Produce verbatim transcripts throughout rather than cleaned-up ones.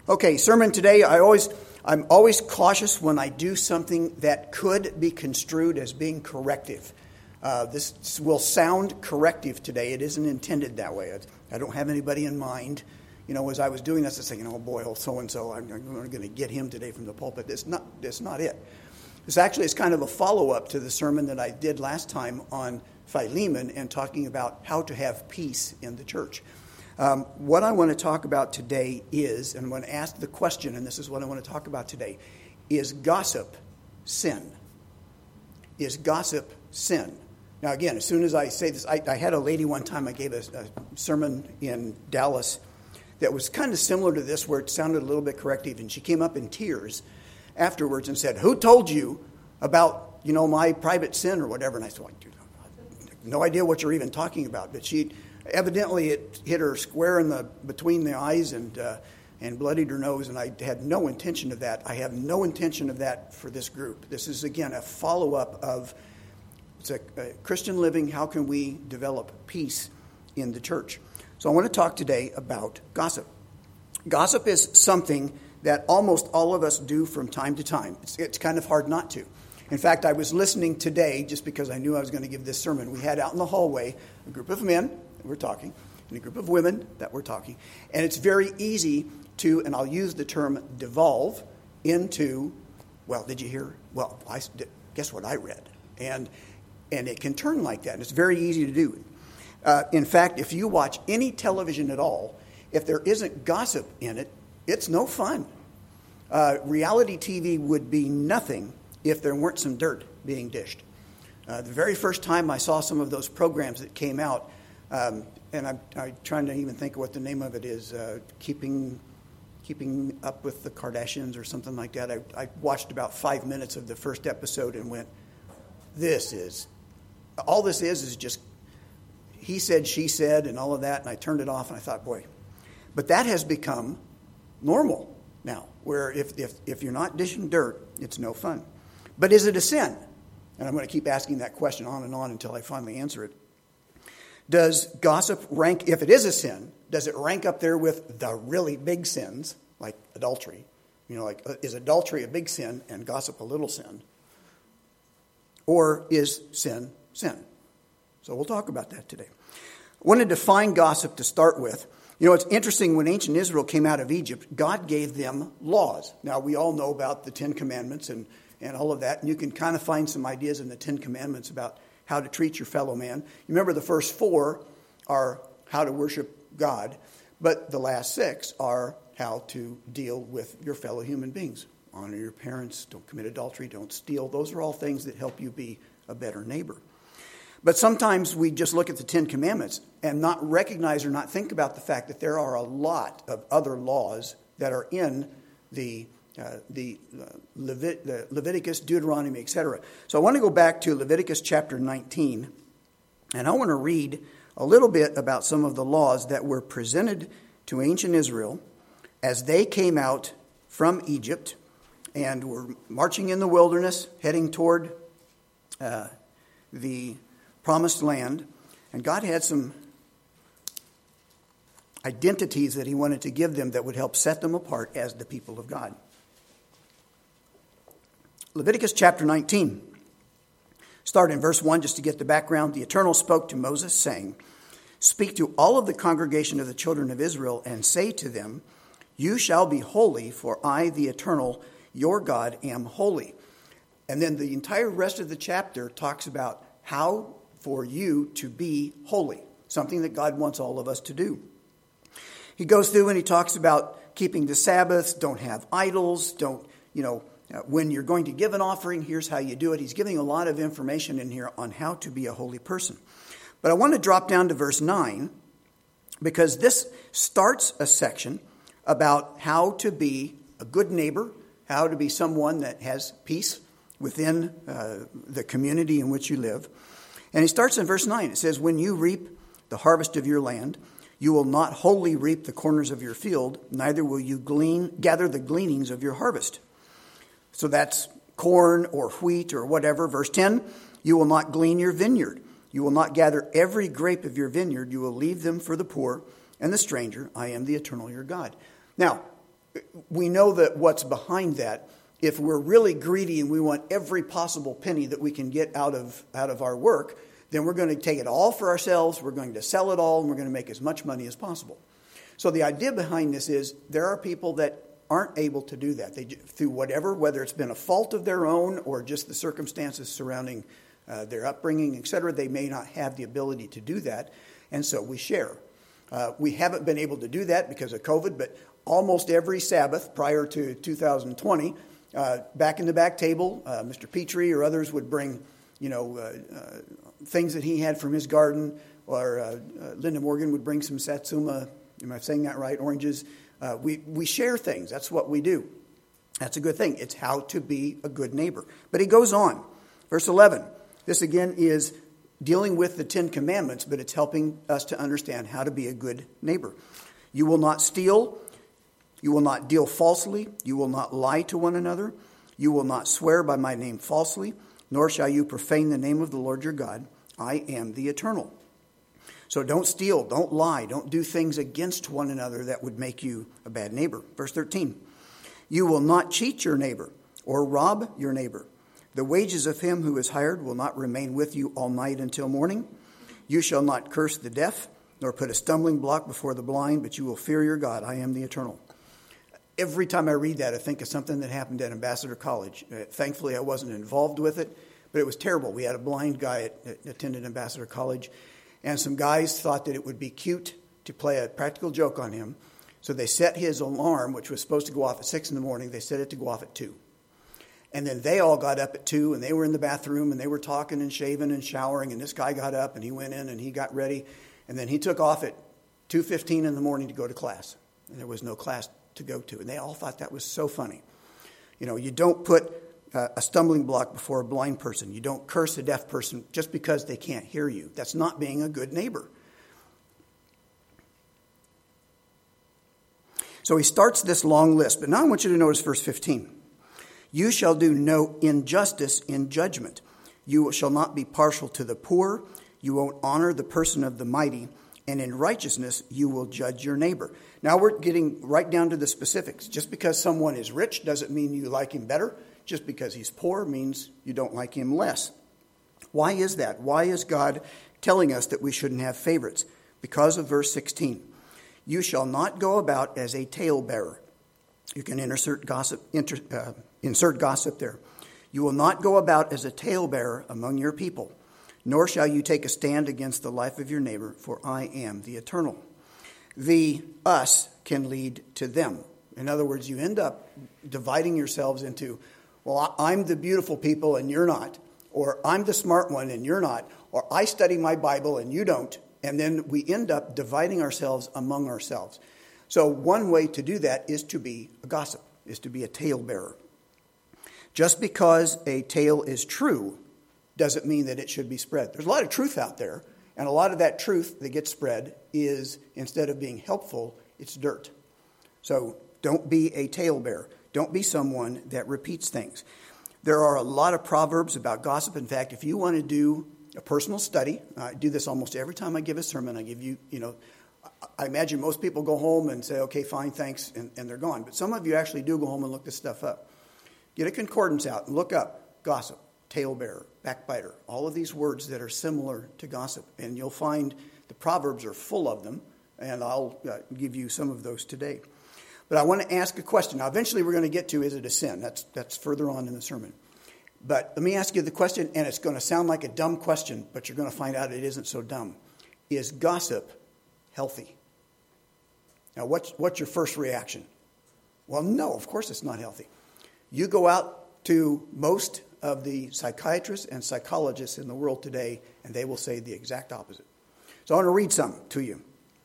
Okay, sermon today. I always, I'm always cautious when I do something that could be construed as being corrective. Uh, this will sound corrective today. It isn't intended that way. I, I don't have anybody in mind. You know, as I was doing this, I was thinking, oh boy, oh so-and-so, I'm, I'm going to get him today from the pulpit. That's not, that's not it. This actually is kind of a follow-up to the sermon that I did last time on Philemon and talking about how to have peace in the church. Um, what I want to talk about today is, and I'm going to ask the question, and this is what I want to talk about today, is gossip sin? Is gossip sin? Now, again, as soon as I say this, I, I had a lady one time, I gave a, a sermon in Dallas that was kind of similar to this, where it sounded a little bit corrective, and she came up in tears afterwards and said, who told you about, you know, my private sin or whatever? And I said, well, dude, I have no idea what you're even talking about. But she, evidently it hit her square in the between the eyes and uh, and bloodied her nose, and I had no intention of that. I have no intention of that for this group. This is, again, a follow-up of it's a, a Christian living. How can we develop peace in the church? So I want to talk today about gossip. Gossip is something that almost all of us do from time to time. It's, it's kind of hard not to. In fact, I was listening today, just because I knew I was going to give this sermon. We had out in the hallway a group of men that were talking, and a group of women that were talking. And it's very easy to, and I'll use the term devolve, into, well, did you hear? Well, I, guess what I read? And, and it can turn like that, and it's very easy to do. Uh, in fact, if you watch any television at all, if there isn't gossip in it, it's no fun. Uh, reality T V would be nothing if there weren't some dirt being dished. Uh, the very first time I saw some of those programs that came out, um, and I'm, I'm trying to even think of what the name of it is, uh, keeping keeping up with the Kardashians or something like that. I, I watched about five minutes of the first episode and went, this is, all this is is just he said, she said, and all of that, and I turned it off, and I thought, boy. But that has become normal now, where if, if, if you're not dishing dirt, it's no fun. But is it a sin? And I'm going to keep asking that question on and on until I finally answer it. Does gossip rank, if it is a sin, does it rank up there with the really big sins, like adultery? You know, like, is adultery a big sin and gossip a little sin? Or is sin sin? So we'll talk about that today. I want to define gossip to start with. You know, it's interesting, when ancient Israel came out of Egypt, God gave them laws. Now, we all know about the Ten Commandments and, and all of that, and you can kind of find some ideas in the Ten Commandments about how to treat your fellow man. You remember the first four are how to worship God, but the last six are how to deal with your fellow human beings. Honor your parents, don't commit adultery, don't steal. Those are all things that help you be a better neighbor. But sometimes we just look at the Ten Commandments and not recognize or not think about the fact that there are a lot of other laws that are in the uh, the, uh, Levit- the Leviticus, Deuteronomy, et cetera. So I want to go back to Leviticus chapter nineteen, and I want to read a little bit about some of the laws that were presented to ancient Israel as they came out from Egypt and were marching in the wilderness, heading toward uh, the promised land, and God had some identities that he wanted to give them that would help set them apart as the people of God. Leviticus chapter nineteen. Start in verse one just to get the background. The Eternal spoke to Moses, saying, speak to all of the congregation of the children of Israel and say to them, you shall be holy, for I, the Eternal, your God, am holy. And then the entire rest of the chapter talks about how for you to be holy, something that God wants all of us to do. He goes through and he talks about keeping the Sabbaths, don't have idols, don't, you know, when you're going to give an offering, here's how you do it. He's giving a lot of information in here on how to be a holy person. But I want to drop down to verse nine, because this starts a section about how to be a good neighbor, how to be someone that has peace within uh, the community in which you live. And he starts in verse nine. It says, when you reap the harvest of your land, you will not wholly reap the corners of your field, neither will you glean, gather the gleanings of your harvest. So that's corn or wheat or whatever. Verse ten, you will not glean your vineyard. You will not gather every grape of your vineyard. You will leave them for the poor and the stranger. I am the Eternal your God. Now, we know that what's behind that, if we're really greedy and we want every possible penny that we can get out of out of our work, then we're going to take it all for ourselves, we're going to sell it all, and we're going to make as much money as possible. So the idea behind this is there are people that aren't able to do that. They, through whatever, whether it's been a fault of their own or just the circumstances surrounding uh, their upbringing, et cetera, they may not have the ability to do that, and so we share. Uh, we haven't been able to do that because of COVID, but almost every Sabbath prior to two thousand twenty, uh, back in the back table, uh, Mister Petrie or others would bring, you know, uh, uh, things that he had from his garden, or uh, uh, Linda Morgan would bring some Satsuma, am I saying that right, oranges. Uh, we, we share things. That's what we do. That's a good thing. It's how to be a good neighbor. But he goes on. Verse eleven. This again is dealing with the Ten Commandments, but it's helping us to understand how to be a good neighbor. You will not steal. You will not deal falsely. You will not lie to one another. You will not swear by my name falsely, nor shall you profane the name of the Lord your God. I am the Eternal. So don't steal, don't lie, don't do things against one another that would make you a bad neighbor. Verse thirteen, you will not cheat your neighbor or rob your neighbor. The wages of him who is hired will not remain with you all night until morning. You shall not curse the deaf, nor put a stumbling block before the blind, but you will fear your God. I am the Eternal. Every time I read that, I think of something that happened at Ambassador College. Uh, thankfully, I wasn't involved with it, but it was terrible. We had a blind guy that attended Ambassador College, and some guys thought that it would be cute to play a practical joke on him. So they set his alarm, which was supposed to go off at six in the morning, they set it to go off at two. And then they all got up at two, and they were in the bathroom, and they were talking and shaving and showering, and this guy got up, and he went in, and he got ready, and then he took off at two fifteen in the morning to go to class. And there was no class to go to. And they all thought that was so funny. You know, you don't put uh, a stumbling block before a blind person. You don't curse a deaf person just because they can't hear you. That's not being a good neighbor. So he starts this long list. But now I want you to notice verse fifteen. You shall do no injustice in judgment. You shall not be partial to the poor. You won't honor the person of the mighty. And in righteousness, you will judge your neighbor. Now we're getting right down to the specifics. Just because someone is rich doesn't mean you like him better. Just because he's poor means you don't like him less. Why is that? Why is God telling us that we shouldn't have favorites? Because of verse sixteen. You shall not go about as a talebearer. You can insert gossip, inter, uh, insert gossip there. You will not go about as a talebearer among your people, nor shall you take a stand against the life of your neighbor, for I am the Eternal. The us can lead to them. In other words, you end up dividing yourselves into, well, I'm the beautiful people and you're not, or I'm the smart one and you're not, or I study my Bible and you don't, and then we end up dividing ourselves among ourselves. So one way to do that is to be a gossip, is to be a talebearer. Just because a tale is true doesn't mean that it should be spread. There's a lot of truth out there, and a lot of that truth that gets spread is, instead of being helpful, it's dirt. So don't be a talebearer. Don't be someone that repeats things. There are a lot of proverbs about gossip. In fact, if you want to do a personal study, I do this almost every time I give a sermon. I give you, you know, I imagine most people go home and say, okay, fine, thanks, and, and they're gone. But some of you actually do go home and look this stuff up. Get a concordance out and look up gossip, talebearer, backbiter, all of these words that are similar to gossip. And you'll find the Proverbs are full of them, and I'll uh, give you some of those today. But I want to ask a question. Now, eventually we're going to get to, is it a sin? That's, that's further on in the sermon. But let me ask you the question, and it's going to sound like a dumb question, but you're going to find out it isn't so dumb. Is gossip healthy? Now, what's, what's your first reaction? Well, no, of course it's not healthy. You go out to most of the psychiatrists and psychologists in the world today, and they will say the exact opposite. So I want to read some to you.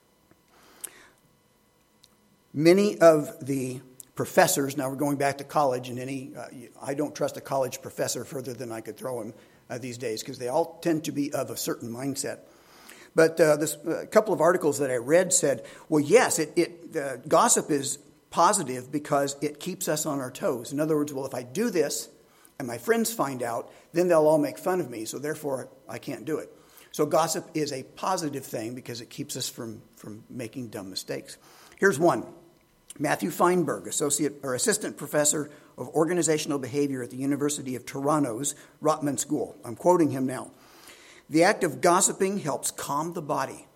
Many of the professors, now we're going back to college, and any uh, I don't trust a college professor further than I could throw him uh, these days, because they all tend to be of a certain mindset. But uh, this a uh, couple of articles that I read said, well, yes, it, it uh, gossip is positive because it keeps us on our toes. In other words, well, if I do this and my friends find out, then they'll all make fun of me, so therefore I can't do it. So gossip is a positive thing because it keeps us from, from making dumb mistakes. Here's one. Matthew Feinberg, associate or assistant professor of organizational behavior at the University of Toronto's Rotman School. I'm quoting him now. The act of gossiping helps calm the body.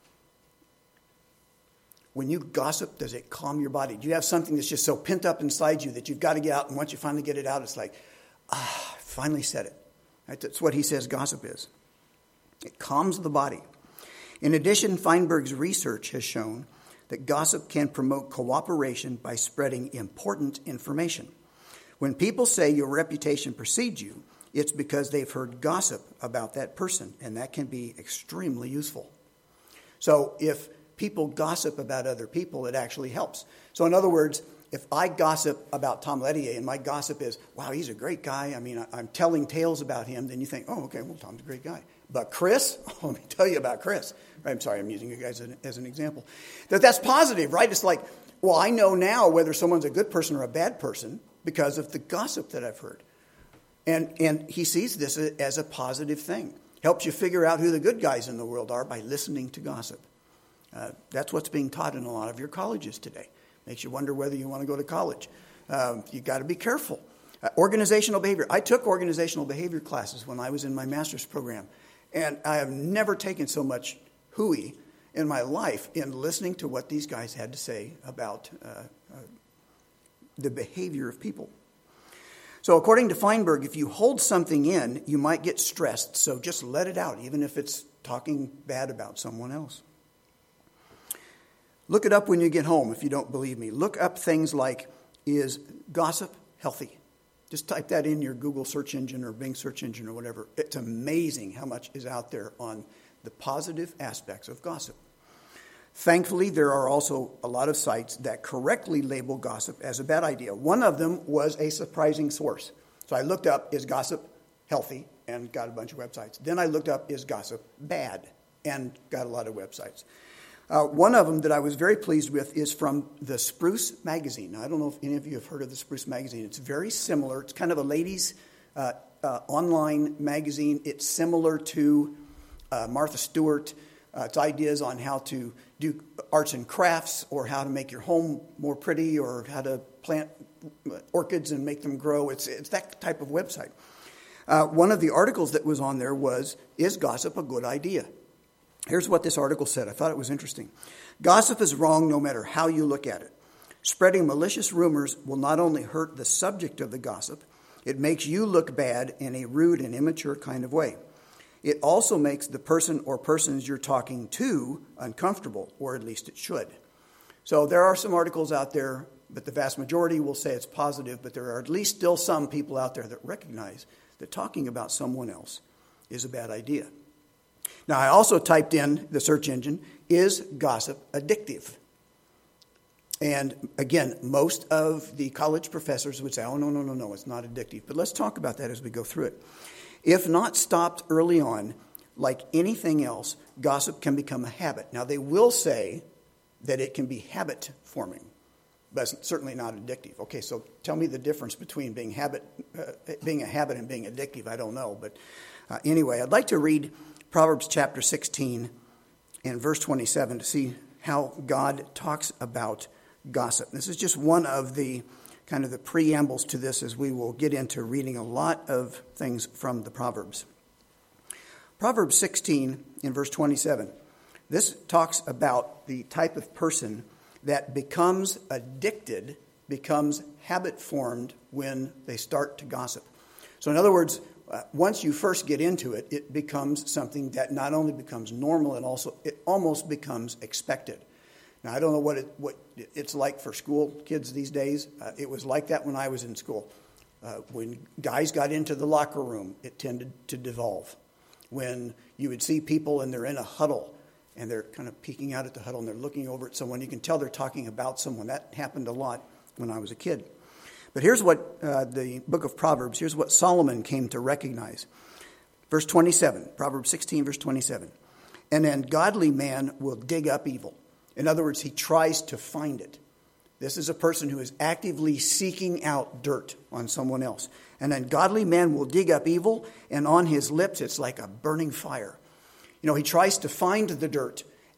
When you gossip, does it calm your body? Do you have something that's just so pent up inside you that you've got to get out, and once you finally get it out, it's like, ah, I finally said it. Right? That's what he says gossip is. It calms the body. In addition, Feinberg's research has shown that gossip can promote cooperation by spreading important information. When people say your reputation precedes you, it's because they've heard gossip about that person, and that can be extremely useful. So if people gossip about other people, it actually helps. So in other words, if I gossip about Tom Lettier and my gossip is, wow, he's a great guy. I mean, I'm telling tales about him. Then you think, oh, okay, well, Tom's a great guy. But Chris, oh, let me tell you about Chris. I'm sorry, I'm using you guys as an, as an example. That that's positive, right? It's like, well, I know now whether someone's a good person or a bad person because of the gossip that I've heard. And and he sees this as a positive thing. Helps you figure out who the good guys in the world are by listening to gossip. Uh, that's what's being taught in a lot of your colleges today. Makes you wonder whether you want to go to college. Um, you got to be careful. Uh, organizational behavior. I took organizational behavior classes when I was in my master's program. And I have never taken so much hooey in my life in listening to what these guys had to say about uh, uh, the behavior of people. So according to Feinberg, if you hold something in, you might get stressed. So just let it out, even if it's talking bad about someone else. Look it up when you get home if you don't believe me. Look up things like, is gossip healthy? Just type that in your Google search engine or Bing search engine or whatever. It's amazing how much is out there on the positive aspects of gossip. Thankfully, there are also a lot of sites that correctly label gossip as a bad idea. One of them was a surprising source. So I looked up, is gossip healthy? And got a bunch of websites. Then I looked up, is gossip bad? And got a lot of websites. Uh, one of them that I was very pleased with is from the Spruce Magazine. Now, I don't know if any of you have heard of the Spruce Magazine. It's very similar. It's kind of a ladies' uh, uh, online magazine. It's similar to uh, Martha Stewart. Uh, it's ideas on how to do arts and crafts or how to make your home more pretty or how to plant orchids and make them grow. It's, it's that type of website. Uh, one of the articles that was on there was, is gossip a good idea? Here's what this article said. I thought it was interesting. Gossip is wrong no matter how you look at it. Spreading malicious rumors will not only hurt the subject of the gossip, it makes you look bad in a rude and immature kind of way. It also makes the person or persons you're talking to uncomfortable, or at least it should. So there are some articles out there, but the vast majority will say it's positive, but there are at least still some people out there that recognize that talking about someone else is a bad idea. Now, I also typed in the search engine, is gossip addictive? And again, most of the college professors would say, oh, no, no, no, no, it's not addictive. But let's talk about that as we go through it. If not stopped early on, like anything else, gossip can become a habit. Now, they will say that it can be habit forming, but it's certainly not addictive. Okay, so tell me the difference between being habit, uh, being a habit and being addictive. I don't know. But uh, anyway, I'd like to read Proverbs chapter sixteen and verse twenty-seven to see how God talks about gossip. This is just one of the kind of the preambles to this as we will get into reading a lot of things from the Proverbs. Proverbs sixteen in verse twenty-seven. This talks about the type of person that becomes addicted, becomes habit formed when they start to gossip. So in other words, Uh, once you first get into it, it becomes something that not only becomes normal, and also it almost becomes expected. Now, I don't know what it, what it's like for school kids these days. Uh, it was like that when I was in school. Uh, when guys got into the locker room, it tended to devolve. When you would see people and they're in a huddle and they're kind of peeking out at the huddle and they're looking over at someone, you can tell they're talking about someone. That happened a lot when I was a kid. But here's what uh, the book of Proverbs, here's what Solomon came to recognize. Verse twenty-seven, Proverbs sixteen, verse twenty-seven. An ungodly man will dig up evil. In other words, he tries to find it. This is a person who is actively seeking out dirt on someone else. An ungodly man will dig up evil, and on his lips it's like a burning fire. You know, he tries to find the dirt,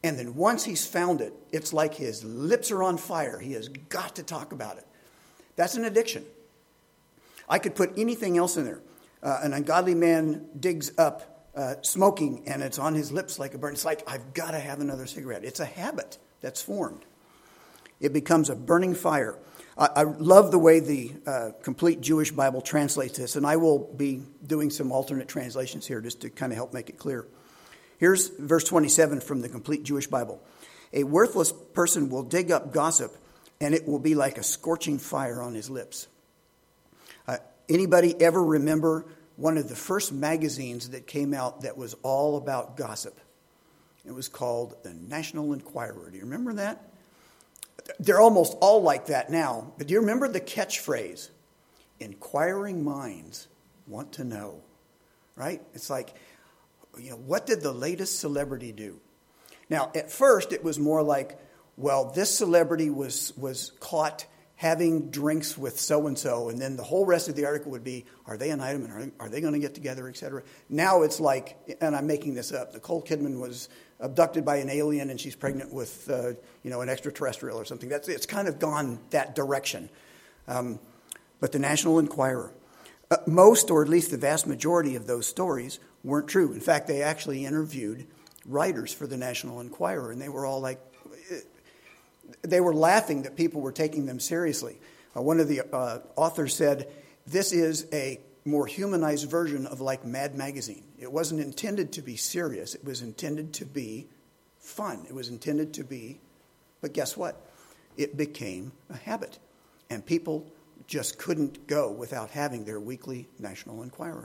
And then once he's found it, it's like his lips are on fire. He has got to talk about it. That's an addiction. I could put anything else in there. Uh, an ungodly man digs up uh, smoking, and it's on his lips like a burn. It's like, I've got to have another cigarette. It's a habit that's formed. It becomes a burning fire. I, I love the way the uh, Complete Jewish Bible translates this, and I will be doing some alternate translations here just to kind of help make it clear. Here's verse twenty-seven from the Complete Jewish Bible. A worthless person will dig up gossip, and it will be like a scorching fire on his lips. Uh, anybody ever remember one of the first magazines that came out that was all about gossip? It was called the National Enquirer. Do you remember that? They're almost all like that now. But do you remember the catchphrase? Inquiring minds want to know. Right? It's like, you know, what did the latest celebrity do? Now, at first, it was more like, well, this celebrity was was caught having drinks with so-and-so, and then the whole rest of the article would be, are they an item, and are they, are they going to get together, et cetera. Now it's like, and I'm making this up, Nicole Kidman was abducted by an alien, and she's pregnant with, uh, you know, an extraterrestrial or something. That's It's kind of gone that direction. Um, but the National Enquirer, uh, most, or at least the vast majority of those stories weren't true. In fact, they actually interviewed writers for the National Enquirer, and they were all like, they were laughing that people were taking them seriously. Uh, one of the uh, authors said, this is a more humanized version of like Mad Magazine. It wasn't intended to be serious. It was intended to be fun. It was intended to be, but guess what? It became a habit. And people just couldn't go without having their weekly National Enquirer.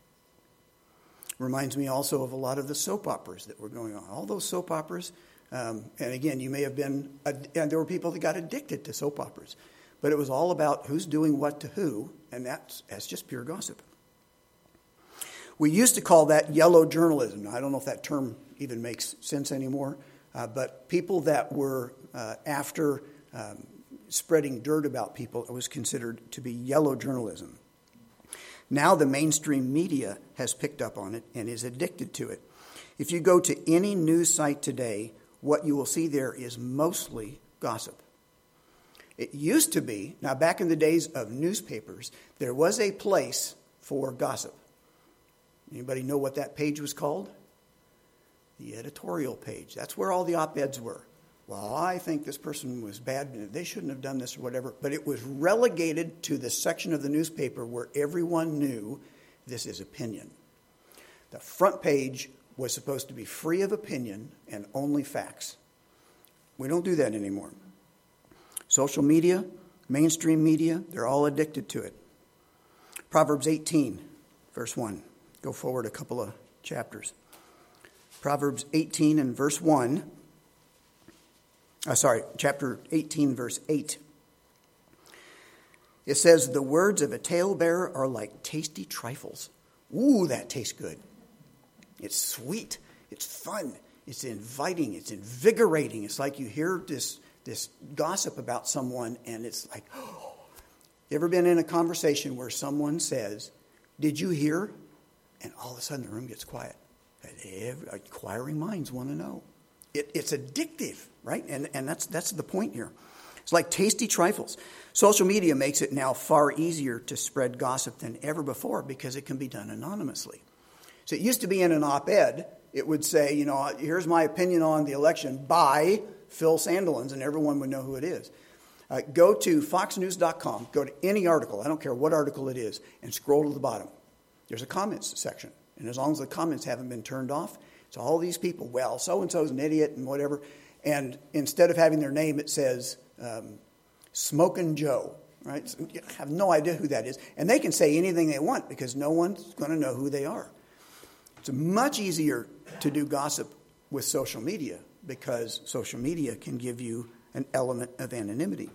Reminds me also of a lot of the soap operas that were going on. All those soap operas, um, and again, you may have been, and there were people that got addicted to soap operas. But it was all about who's doing what to who, and that's, that's just pure gossip. We used to call that yellow journalism. Now, I don't know if that term even makes sense anymore, uh, but people that were uh, after um, spreading dirt about people, it was considered to be yellow journalism. Now the mainstream media has picked up on it and is addicted to it. If you go to any news site today, what you will see there is mostly gossip. It used to be, now back in the days of newspapers, there was a place for gossip. Anybody know what that page was called? The editorial page. That's where all the op-eds were. Well, I think this person was bad. They shouldn't have done this or whatever. But it was relegated to the section of the newspaper where everyone knew this is opinion. The front page was supposed to be free of opinion and only facts. We don't do that anymore. Social media, mainstream media, they're all addicted to it. Proverbs eighteen, verse one. Go forward a couple of chapters. Proverbs eighteen and verse one. Uh, sorry, chapter eighteen, verse eight. It says, the words of a talebearer are like tasty trifles. Ooh, that tastes good. It's sweet. It's fun. It's inviting. It's invigorating. It's like you hear this, this gossip about someone, and it's like, oh. You ever been in a conversation where someone says, did you hear? And all of a sudden the room gets quiet. Every, inquiring minds want to know. It, it's addictive, right? And, and that's, that's the point here. It's like tasty trifles. Social media makes it now far easier to spread gossip than ever before because it can be done anonymously. So it used to be in an op-ed, it would say, you know, here's my opinion on the election by Phil Sandilands, and everyone would know who it is. Uh, go to fox news dot com, go to any article, I don't care what article it is, and scroll to the bottom. There's a comments section. And as long as the comments haven't been turned off, it's all these people, well, so-and-so's an idiot and whatever. And instead of having their name, it says, um, Smokin' Joe, right? So you have no idea who that is. And they can say anything they want because no one's going to know who they are. It's much easier to do gossip with social media because social media can give you an element of anonymity.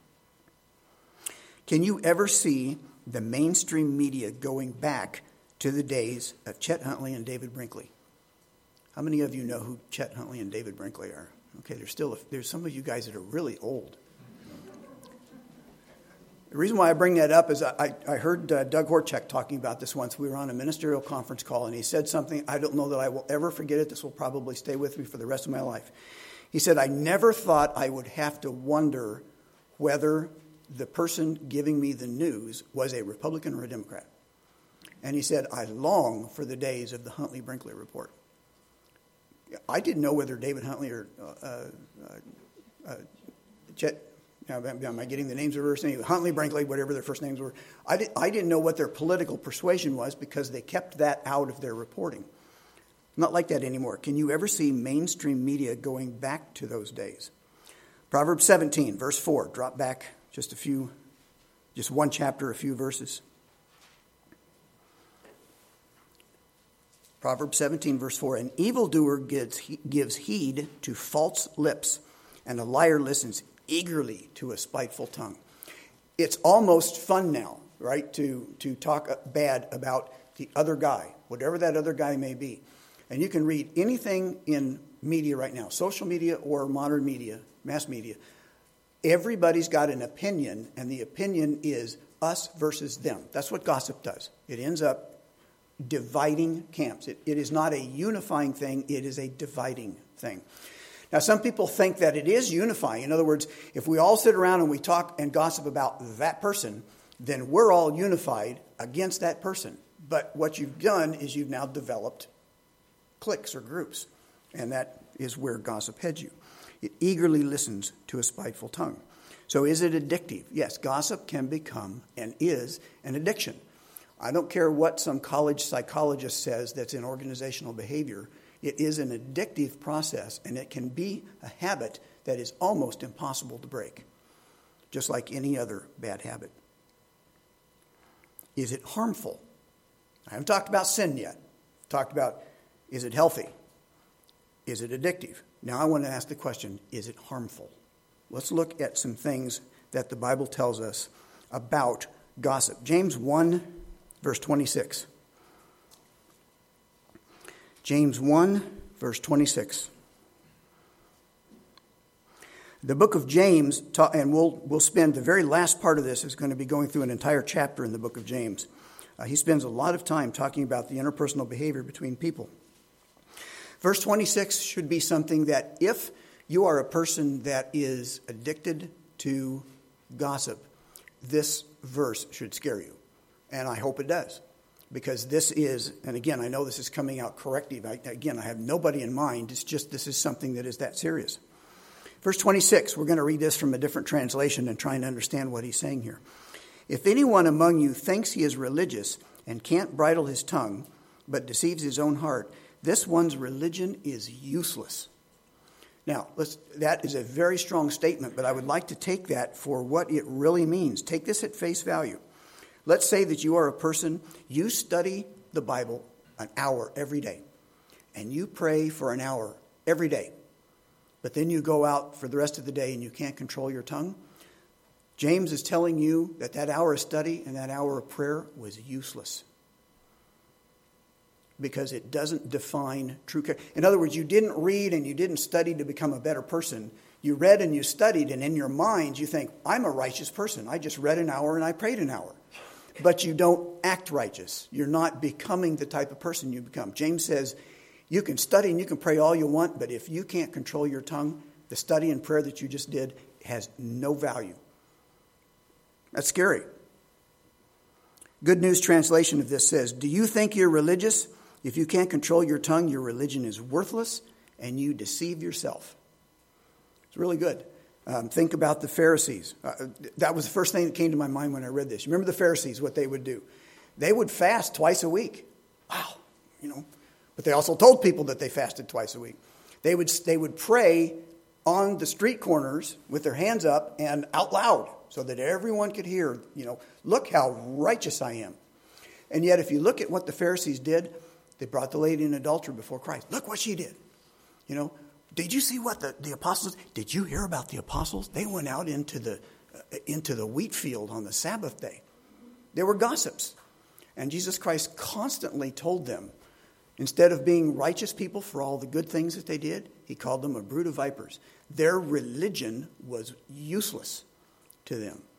Can you ever see the mainstream media going back to the days of Chet Huntley and David Brinkley? How many of you know who Chet Huntley and David Brinkley are? Okay, there's still a, there's some of you guys that are really old. The reason why I bring that up is I, I heard uh, Doug Horchak talking about this once. We were on a ministerial conference call, and he said something, I don't know that I will ever forget it. This will probably stay with me for the rest of my life. He said, I never thought I would have to wonder whether the person giving me the news was a Republican or a Democrat. And he said, I long for the days of the Huntley-Brinkley report. I didn't know whether David Huntley or uh, uh, uh, Chet, am I getting the names reversed? Anyway, Huntley, Brinkley, whatever their first names were. I, did, I didn't know what their political persuasion was because they kept that out of their reporting. Not like that anymore. Can you ever see mainstream media going back to those days? Proverbs seventeen, verse four. Drop back just a few, just one chapter, a few verses. Proverbs seventeen, verse four. An evildoer gives, gives heed to false lips, and a liar listens eagerly to a spiteful tongue. It's almost fun now, right, to, to talk bad about the other guy, whatever that other guy may be. And you can read anything in media right now, social media or modern media, mass media. Everybody's got an opinion, and the opinion is us versus them. That's what gossip does. It ends up dividing camps. It, it is not a unifying thing. It is a dividing thing. Now, some people think that it is unifying. In other words, if we all sit around and we talk and gossip about that person, then we're all unified against that person. But what you've done is you've now developed cliques or groups, and that is where gossip heads you. It eagerly listens to a spiteful tongue. So is it addictive? Yes, gossip can become and is an addiction. I don't care what some college psychologist says that's in organizational behavior. It is an addictive process, and it can be a habit that is almost impossible to break, just like any other bad habit. Is it harmful? I haven't talked about sin yet. I've talked about, is it healthy? Is it addictive? Now I want to ask the question, is it harmful? Let's look at some things that the Bible tells us about gossip. James one, verse twenty-six. James one, verse twenty-six. The book of James, and we'll, we'll spend the very last part of this is going to be going through an entire chapter in the book of James. Uh, he spends a lot of time talking about the interpersonal behavior between people. Verse twenty-six should be something that if you are a person that is addicted to gossip, this verse should scare you. And I hope it does. Because this is, and again, I know this is coming out corrective. I, again, I have nobody in mind. It's just this is something that is that serious. Verse twenty-six, we're going to read this from a different translation and try and understand what he's saying here. If anyone among you thinks he is religious and can't bridle his tongue, but deceives his own heart, this one's religion is useless. Now, let's, that is a very strong statement, but I would like to take that for what it really means. Take this at face value. Let's say that you are a person, you study the Bible an hour every day, and you pray for an hour every day, but then you go out for the rest of the day and you can't control your tongue. James is telling you that that hour of study and that hour of prayer was useless because it doesn't define true character. In other words, you didn't read and you didn't study to become a better person. You read and you studied, and in your mind you think, I'm a righteous person. I just read an hour and I prayed an hour. But you don't act righteous. You're not becoming the type of person you become. James says you can study and you can pray all you want, but if you can't control your tongue, the study and prayer that you just did has no value. That's scary. Good News Translation of this says, do you think you're religious? If you can't control your tongue, your religion is worthless and you deceive yourself. It's really good. Um, think about the Pharisees. Uh, that was the first thing that came to my mind when I read this. You remember the Pharisees, what they would do? They would fast twice a week. Wow, you know. But they also told people that they fasted twice a week. They would they would pray on the street corners with their hands up and out loud so that everyone could hear, you know, look how righteous I am. And yet if you look at what the Pharisees did, they brought the lady in adultery before Christ. Look what she did. You know, did you see what the, the apostles, did you hear about the apostles? They went out into the uh, into the wheat field on the Sabbath day. They were gossips. And Jesus Christ constantly told them, instead of being righteous people for all the good things that they did, he called them a brood of vipers. Their religion was useless to them.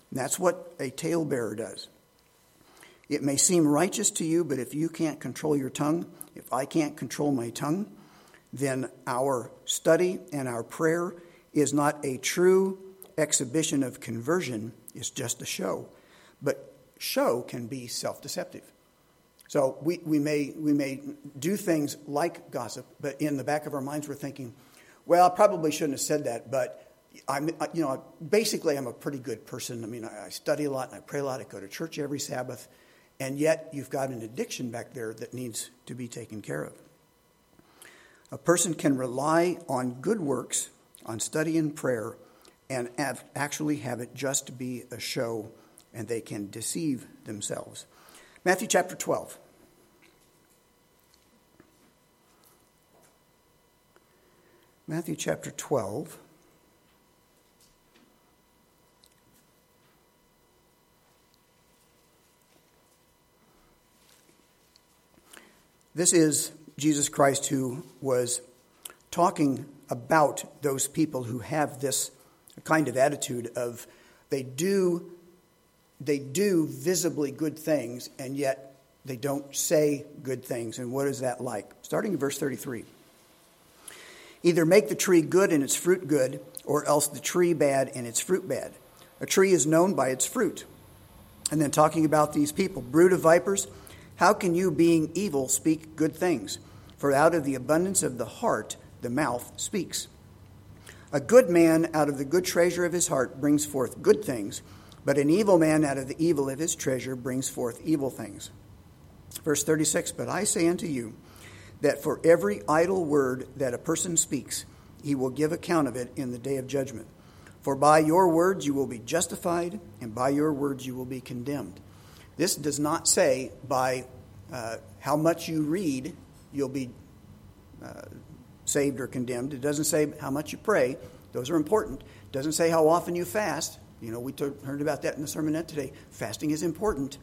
And that's what a talebearer does. It may seem righteous to you, but if you can't control your tongue, if I can't control my tongue, then our study and our prayer is not a true exhibition of conversion. It's just a show. But show can be self-deceptive. So we, we may we may do things like gossip, but in the back of our minds we're thinking, well, I probably shouldn't have said that, but I'm you know basically I'm a pretty good person. I mean, I, I study a lot and I pray a lot. I go to church every Sabbath, and yet you've got an addiction back there that needs to be taken care of. A person can rely on good works, on study and prayer, and have, actually have it just be a show, and they can deceive themselves. Matthew chapter twelve. Matthew chapter twelve. This is Jesus Christ who was talking about those people who have this kind of attitude of they do They do visibly good things, and yet they don't say good things. And what is that like? Starting in verse thirty-three. Either make the tree good and its fruit good, or else the tree bad and its fruit bad. A tree is known by its fruit. And then talking about these people, brood of vipers, how can you, being evil, speak good things? For out of the abundance of the heart, the mouth speaks. A good man out of the good treasure of his heart brings forth good things, but an evil man out of the evil of his treasure brings forth evil things. Verse thirty-six, but I say unto you, that for every idle word that a person speaks, he will give account of it in the day of judgment. For by your words you will be justified, and by your words you will be condemned. This does not say by uh, how much you read you'll be uh, saved or condemned. It doesn't say how much you pray. Those are important. It doesn't say how often you fast. You know, we t- heard about that in the sermonette today. Fasting is important.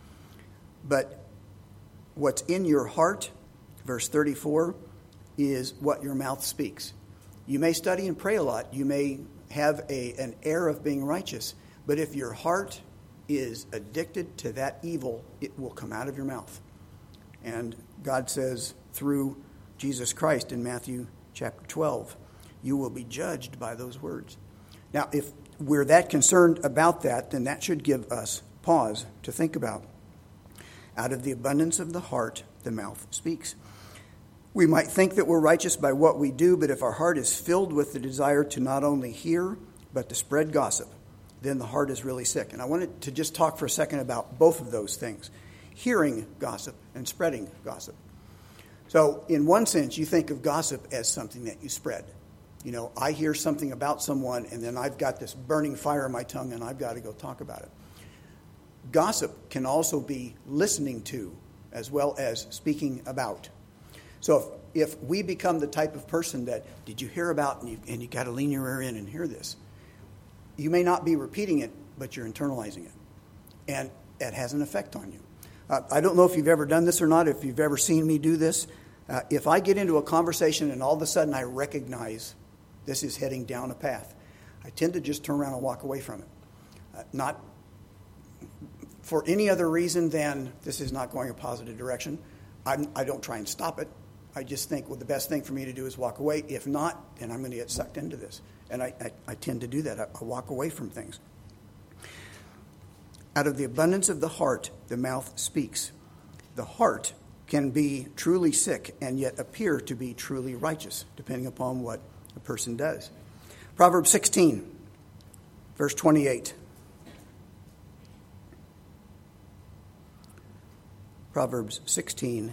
But what's in your heart, verse thirty-four, is what your mouth speaks. You may study and pray a lot. You may have a, an air of being righteous. But if your heart is addicted to that evil, it will come out of your mouth. And God says through Jesus Christ in Matthew chapter twelve, you will be judged by those words. Now, if we're that concerned about that, then that should give us pause to think about. Out of the abundance of the heart, the mouth speaks. We might think that we're righteous by what we do, but if our heart is filled with the desire to not only hear, but to spread gossip, then the heart is really sick. And I wanted to just talk for a second about both of those things, hearing gossip and spreading gossip. So in one sense, you think of gossip as something that you spread. You know, I hear something about someone, and then I've got this burning fire in my tongue, and I've got to go talk about it. Gossip can also be listening to as well as speaking about. So if, if we become the type of person that, did you hear about, and you, and you got to lean your ear in and hear this, you may not be repeating it, but you're internalizing it. And it has an effect on you. Uh, I don't know if you've ever done this or not, if you've ever seen me do this. Uh, if I get into a conversation and all of a sudden I recognize this is heading down a path, I tend to just turn around and walk away from it. Uh, not for any other reason than this is not going a positive direction. I'm, I don't try and stop it. I just think, well, the best thing for me to do is walk away. If not, then I'm going to get sucked into this. And I, I, I tend to do that. I, I walk away from things. Out of the abundance of the heart, the mouth speaks. The heart can be truly sick and yet appear to be truly righteous, depending upon what a person does. Proverbs sixteen, verse twenty-eight. Proverbs sixteen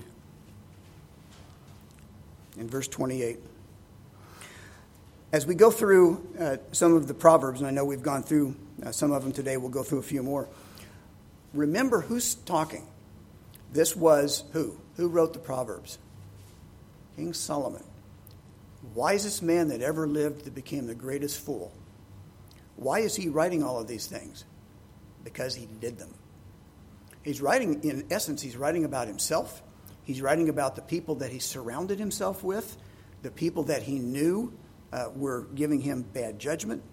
and verse twenty-eight. As we go through uh, some of the Proverbs, and I know we've gone through uh, some of them today, we'll go through a few more. Remember who's talking. This was who? Who wrote the Proverbs? King Solomon. Wisest man that ever lived that became the greatest fool. Why is he writing all of these things? Because he did them. He's writing, in essence, he's writing about himself. He's writing about the people that he surrounded himself with, the people that he knew uh, were giving him bad judgment.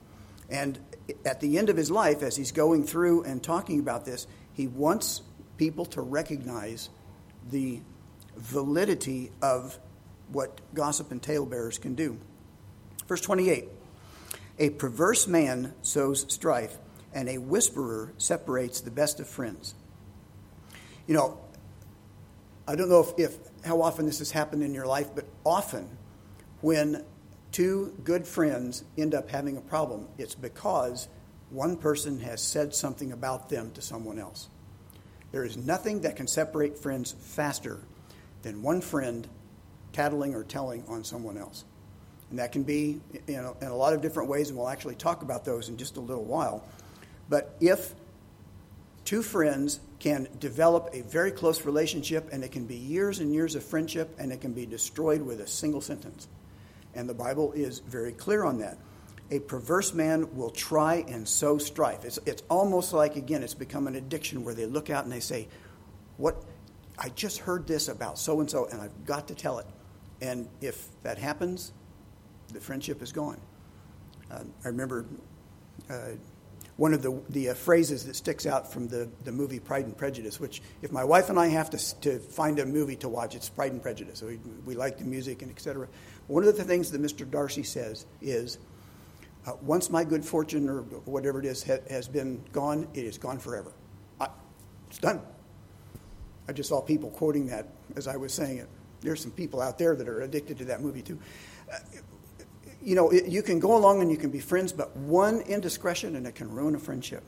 And at the end of his life, as he's going through and talking about this, he wants people to recognize the validity of what gossip and talebearers can do. Verse twenty-eight, a perverse man sows strife, and a whisperer separates the best of friends. You know, I don't know if, if how often this has happened in your life, but often when two good friends end up having a problem, it's because one person has said something about them to someone else. There is nothing that can separate friends faster than one friend tattling or telling on someone else. And that can be you know, in a lot of different ways, and we'll actually talk about those in just a little while. But if two friends can develop a very close relationship, and it can be years and years of friendship, and it can be destroyed with a single sentence. And the Bible is very clear on that. A perverse man will try and sow strife. It's, it's almost like, again, it's become an addiction where they look out and they say, "What? I just heard this about so-and-so, and I've got to tell it." And if that happens, the friendship is gone. Uh, I remember uh, one of the, the uh, phrases that sticks out from the, the movie Pride and Prejudice, which if my wife and I have to, to find a movie to watch, it's Pride and Prejudice. So we, we like the music and et cetera. One of the things that Mister Darcy says is, uh, once my good fortune or whatever it is ha- has been gone, it is gone forever. I, it's done. I just saw people quoting that as I was saying it. There's some people out there that are addicted to that movie too. Uh, you know, it, you can go along and you can be friends, but one indiscretion and it can ruin a friendship.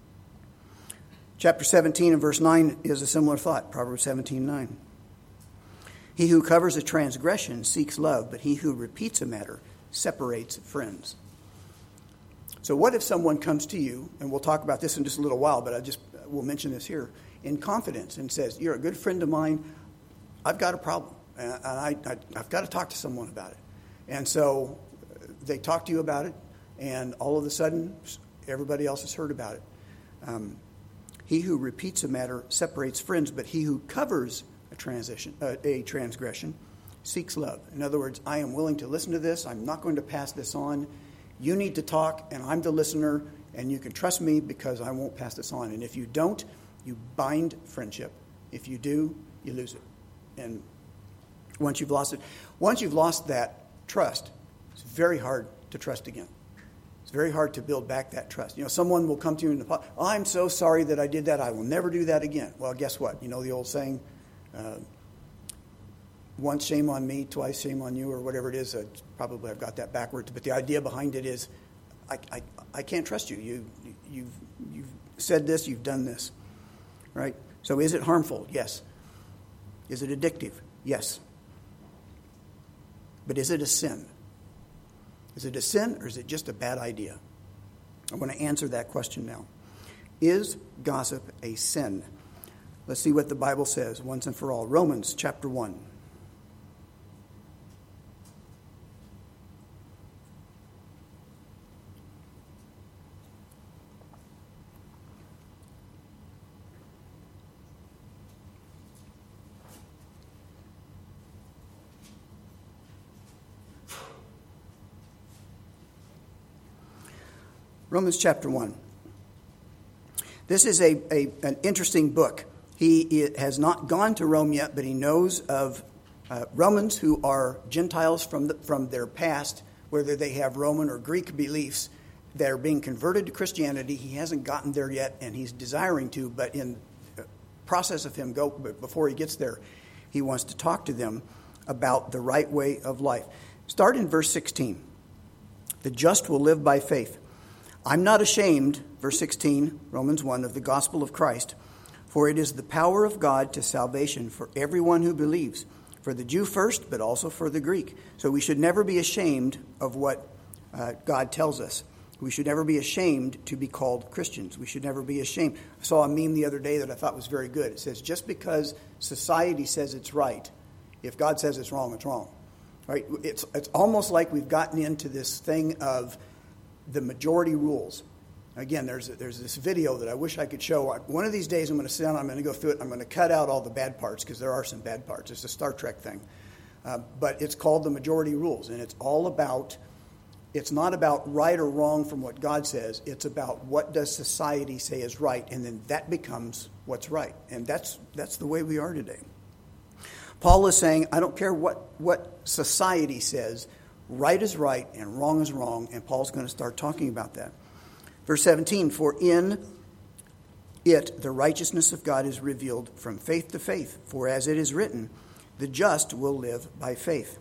Chapter seventeen and verse nine is a similar thought. Proverbs seventeen nine. He who covers a transgression seeks love, but he who repeats a matter separates friends. So what if someone comes to you, and we'll talk about this in just a little while, but I just will mention this here, in confidence and says, "You're a good friend of mine. I've got a problem, and I, I, I've got to talk to someone about it." And so they talk to you about it, and all of a sudden, everybody else has heard about it. Um, he who repeats a matter separates friends, but he who covers a transition, uh, a transgression, seeks love. In other words, I am willing to listen to this. I'm not going to pass this on. You need to talk, and I'm the listener, and you can trust me because I won't pass this on. And if you don't, you bind friendship. If you do, you lose it. And once you've lost it, once you've lost that trust, it's very hard to trust again. It's very hard to build back that trust. You know, someone will come to you and, oh, "I'm so sorry that I did that. I will never do that again." Well, guess what? You know the old saying, uh, once shame on me, twice shame on you, or whatever it is. Uh, probably I've got that backwards. But the idea behind it is, I, I, I can't trust you. You, you've, you've said this, you've done this. Right? So is it harmful? Yes. Is it addictive? Yes. But is it a sin? Is it a sin, or is it just a bad idea? I want to answer that question now. Is gossip a sin? Let's see what the Bible says once and for all. Romans chapter one. Romans chapter one. This is a, a an interesting book. He has not gone to Rome yet, but he knows of uh, Romans who are Gentiles from the, from their past, whether they have Roman or Greek beliefs, that are being converted to Christianity. He hasn't gotten there yet, and he's desiring to, but in the process of him go before he gets there, he wants to talk to them about the right way of life. Start in verse sixteen. The just will live by faith. I'm not ashamed, verse sixteen, Romans one, of the gospel of Christ, for it is the power of God to salvation for everyone who believes, for the Jew first, but also for the Greek. So we should never be ashamed of what uh, God tells us. We should never be ashamed to be called Christians. We should never be ashamed. I saw a meme the other day that I thought was very good. It says, just because society says it's right, if God says it's wrong, it's wrong. Right? It's, it's almost like we've gotten into this thing of the majority rules. Again, there's there's this video that I wish I could show. One of these days I'm going to sit down, I'm going to go through it, I'm going to cut out all the bad parts, because there are some bad parts. It's a Star Trek thing. Uh, but it's called The Majority Rules, and it's all about It's not about right or wrong from what God says. It's about what does society say is right, and then that becomes what's right. And that's that's the way we are today. Paul is saying, I don't care what, what society says, right is right and wrong is wrong, and Paul's going to start talking about that. Verse seventeen, for in it the righteousness of God is revealed from faith to faith, for as it is written, the just will live by faith.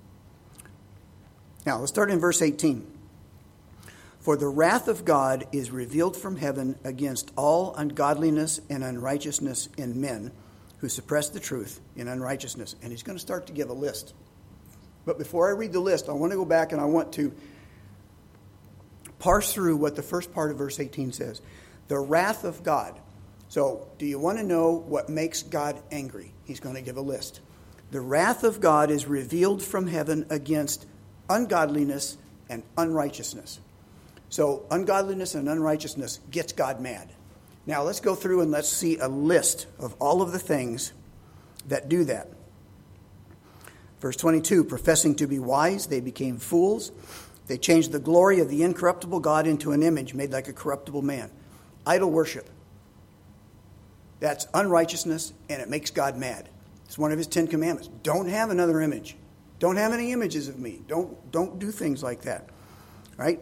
Now, let's start in verse eighteen. For the wrath of God is revealed from heaven against all ungodliness and unrighteousness in men who suppress the truth in unrighteousness. And he's going to start to give a list. But before I read the list, I want to go back and I want to parse through what the first part of verse eighteen says. The wrath of God. So, do you want to know what makes God angry? He's going to give a list. The wrath of God is revealed from heaven against ungodliness and unrighteousness. So, ungodliness and unrighteousness gets God mad. Now, let's go through and let's see a list of all of the things that do that. Verse twenty-two, professing to be wise, they became fools. They changed the glory of the incorruptible God into an image made like a corruptible man. Idol worship. That's unrighteousness, and it makes God mad. It's one of his Ten Commandments. Don't have another image. Don't have any images of me. Don't, don't do things like that. Right?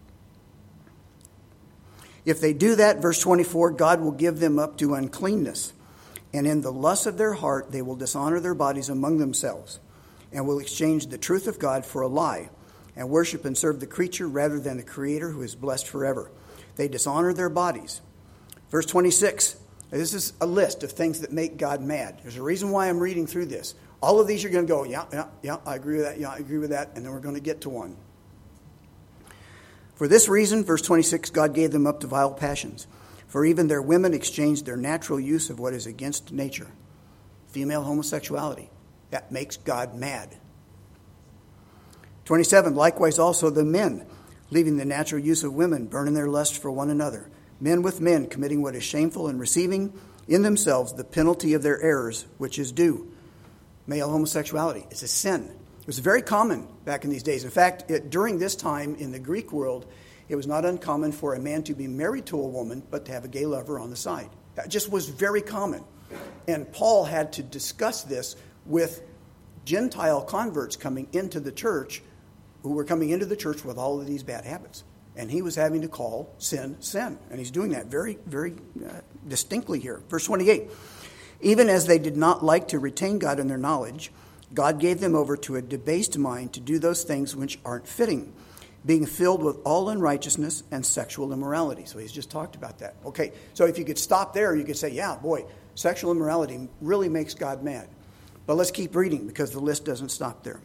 If they do that, verse twenty-four, God will give them up to uncleanness. And in the lust of their heart, they will dishonor their bodies among themselves, and will exchange the truth of God for a lie, and worship and serve the creature rather than the Creator who is blessed forever. They dishonor their bodies. Verse twenty-six, this is a list of things that make God mad. There's a reason why I'm reading through this. All of these you're going to go, yeah, yeah, yeah, I agree with that, yeah, I agree with that, and then we're going to get to one. For this reason, verse twenty-six, God gave them up to vile passions. For even their women exchanged their natural use of what is against nature. Female homosexuality. That makes God mad. twenty-seven, likewise also the men, leaving the natural use of women, burning their lust for one another. Men with men, committing what is shameful and receiving in themselves the penalty of their errors, which is due. Male homosexuality is a sin. It was very common back in these days. In fact, it, during this time in the Greek world, it was not uncommon for a man to be married to a woman, but to have a gay lover on the side. That just was very common. And Paul had to discuss this with Gentile converts coming into the church, who were coming into the church with all of these bad habits. And he was having to call sin, sin. And he's doing that very, very uh, distinctly here. Verse twenty-eight, even as they did not like to retain God in their knowledge, God gave them over to a debased mind to do those things which aren't fitting, being filled with all unrighteousness and sexual immorality. So he's just talked about that. Okay, so if you could stop there, you could say, yeah, boy, sexual immorality really makes God mad. But let's keep reading because the list doesn't stop there.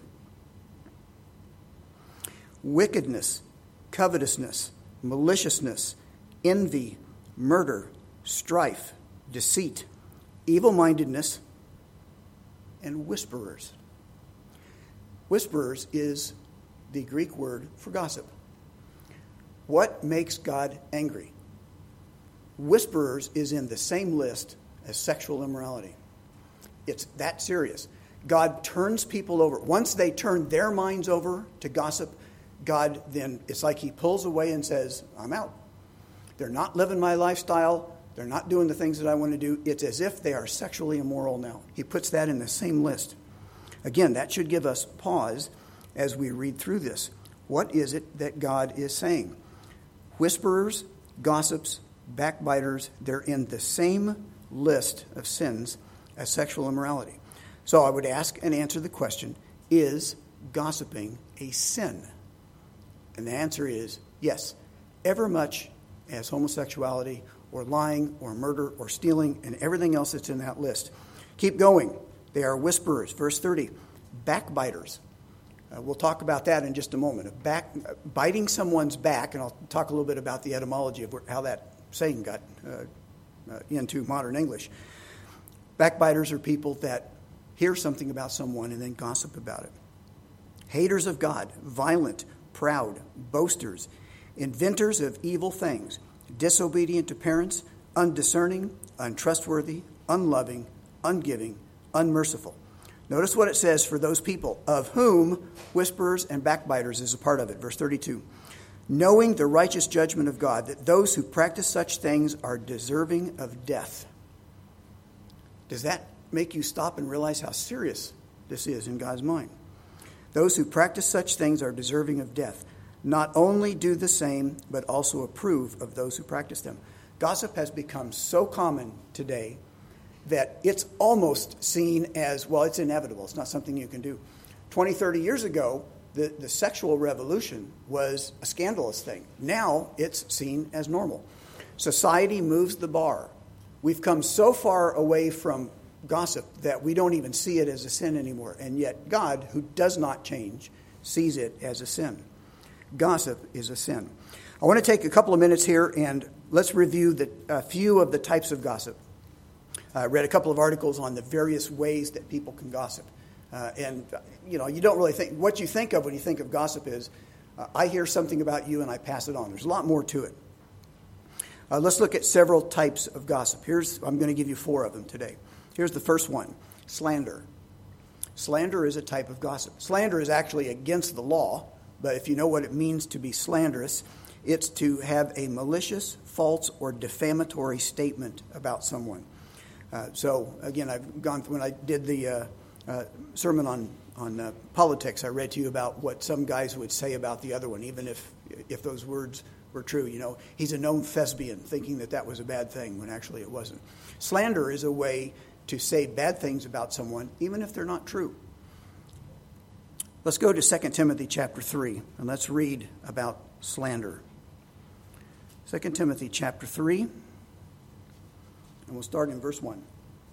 Wickedness, covetousness, maliciousness, envy, murder, strife, deceit, evil-mindedness, and whisperers. Whisperers is the Greek word for gossip. What makes God angry? Whisperers is in the same list as sexual immorality. It's that serious. God turns people over. Once they turn their minds over to gossip, God then, it's like he pulls away and says, I'm out. They're not living my lifestyle. They're not doing the things that I want to do. It's as if they are sexually immoral now. He puts that in the same list. Again, that should give us pause as we read through this. What is it that God is saying? Whisperers, gossips, backbiters, they're in the same list of sins as sexual immorality. So I would ask and answer the question, is gossiping a sin? And the answer is yes, ever much as homosexuality or lying or murder or stealing and everything else that's in that list. Keep going. They are whisperers. Verse thirty, backbiters. Uh, we'll talk about that in just a moment. Back, biting someone's back, and I'll talk a little bit about the etymology of how that saying got uh, uh, into modern English. Backbiters are people that hear something about someone and then gossip about it. Haters of God, violent, proud, boasters, inventors of evil things, disobedient to parents, undiscerning, untrustworthy, unloving, ungiving, unmerciful. Notice what it says for those people, of whom whisperers and backbiters is a part of it. Verse thirty-two. Knowing the righteous judgment of God, that those who practice such things are deserving of death. Does that make you stop and realize how serious this is in God's mind? Those who practice such things are deserving of death. Not only do the same, but also approve of those who practice them. Gossip has become so common today that it's almost seen as, well, it's inevitable. It's not something you can do. twenty, thirty years ago, the, the sexual revolution was a scandalous thing. Now it's seen as normal. Society moves the bar. We've come so far away from gossip that we don't even see it as a sin anymore. And yet God, who does not change, sees it as a sin. Gossip is a sin. I want to take a couple of minutes here and let's review the, a few of the types of gossip. I read a couple of articles on the various ways that people can gossip. Uh, and, you know, you don't really think, what you think of when you think of gossip is, uh, I hear something about you and I pass it on. There's a lot more to it. Uh, let's look at several types of gossip. Here's, I'm going to give you four of them today. Here's the first one, slander. Slander is a type of gossip. Slander is actually against the law, but if you know what it means to be slanderous, it's to have a malicious, false, or defamatory statement about someone. Uh, so, again, I've gone through, when I did the uh, uh, sermon on, on uh, politics, I read to you about what some guys would say about the other one, even if if those words were true. You know, he's a known thespian, thinking that that was a bad thing when actually it wasn't. Slander is a way to say bad things about someone, even if they're not true. Let's go to Second Timothy chapter three, and let's read about slander. Second Timothy chapter three. And we'll start in verse one.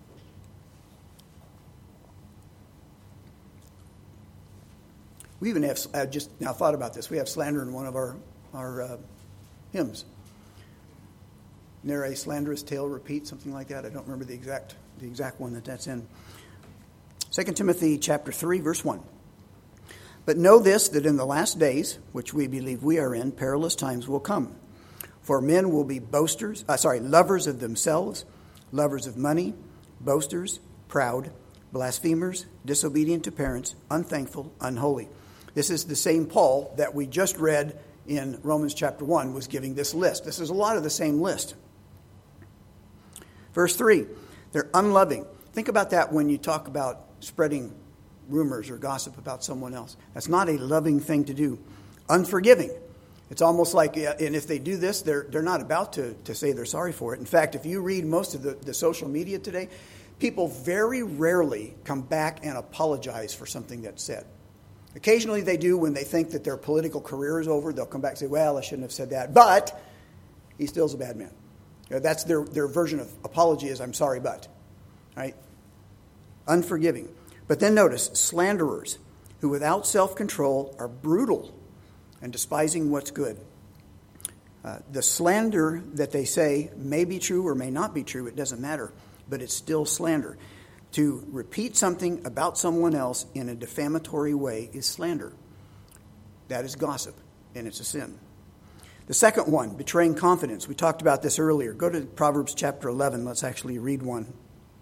We even have, I just now thought about this, we have slander in one of our, our uh, hymns. Ne'er a slanderous tale repeat, something like that. I don't remember the exact the exact one that that's in. Second Timothy chapter three, verse one. But know this, that in the last days, which we believe we are in, perilous times will come. For men will be boasters, uh, sorry, lovers of themselves, lovers of money, boasters, proud, blasphemers, disobedient to parents, unthankful, unholy. This is the same Paul that we just read in Romans chapter one was giving this list. This is a lot of the same list. Verse three, they're unloving. Think about that when you talk about spreading rumors or gossip about someone else. That's not a loving thing to do. Unforgiving. It's almost like, and if they do this, they're they're not about to, to say they're sorry for it. In fact, if you read most of the, the social media today, people very rarely come back and apologize for something that's said. Occasionally they do when they think that their political career is over. They'll come back and say, well, I shouldn't have said that, but he still's a bad man. You know, that's their, their version of apology is, I'm sorry, but. Right? Unforgiving. But then notice, slanderers, who without self-control are brutal and despising what's good. Uh, the slander that they say may be true or may not be true, it doesn't matter, but it's still slander. To repeat something about someone else in a defamatory way is slander. That is gossip, and it's a sin. The second one, betraying confidence. We talked about this earlier. Go to Proverbs chapter eleven. Let's actually read one.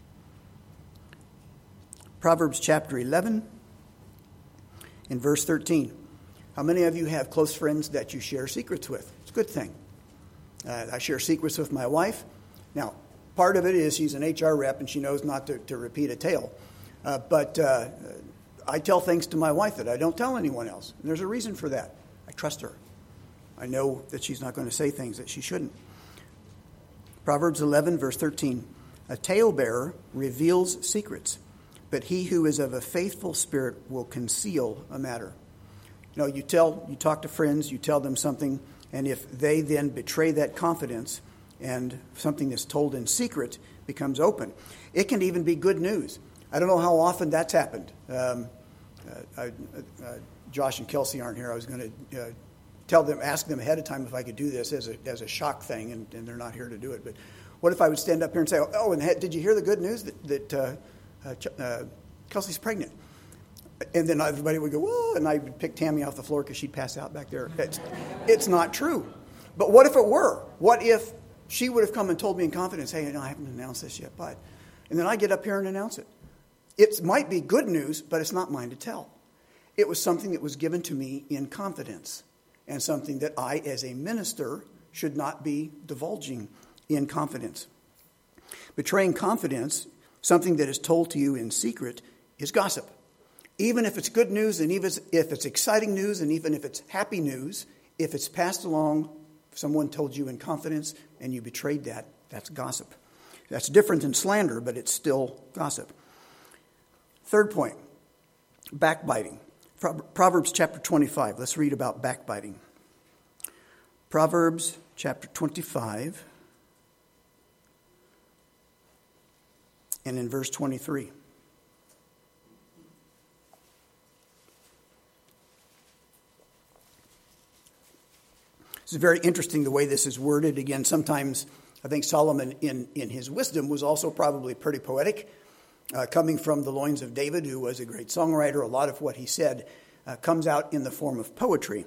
Proverbs chapter eleven, in verse thirteen. How many of you have close friends that you share secrets with? It's a good thing. Uh, I share secrets with my wife. Now, part of it is she's an H R rep and she knows not to, to repeat a tale. Uh, but uh, I tell things to my wife that I don't tell anyone else. And there's a reason for that. I trust her. I know that she's not going to say things that she shouldn't. Proverbs eleven, verse thirteen. A talebearer reveals secrets, but he who is of a faithful spirit will conceal a matter. You know, you tell, you talk to friends, you tell them something, and if they then betray that confidence and something that's told in secret becomes open, it can even be good news. I don't know how often that's happened. Um, uh, I, uh, Josh and Kelsey aren't here. I was going to uh, tell them, ask them ahead of time if I could do this as a as a shock thing, and, and they're not here to do it. But what if I would stand up here and say, "Oh, and did you hear the good news that that uh, uh, uh, Kelsey's pregnant?" And then everybody would go, whoa, and I would pick Tammy off the floor because she'd pass out back there. It's, it's not true. But what if it were? What if she would have come and told me in confidence, hey, no, I haven't announced this yet, but. And then I get up here and announce it. It might be good news, but it's not mine to tell. It was something that was given to me in confidence, and something that I, as a minister, should not be divulging in confidence. Betraying confidence, something that is told to you in secret, is gossip. Even if it's good news, and even if it's exciting news, and even if it's happy news, if it's passed along, someone told you in confidence, and you betrayed that, that's gossip. That's different than slander, but it's still gossip. Third point, backbiting. Proverbs chapter twenty-five. Let's read about backbiting. Proverbs chapter twenty-five, and in verse twenty-three. It's very interesting the way this is worded. Again, sometimes I think Solomon, in, in his wisdom, was also probably pretty poetic. Uh, coming from the loins of David, who was a great songwriter, a lot of what he said uh, comes out in the form of poetry.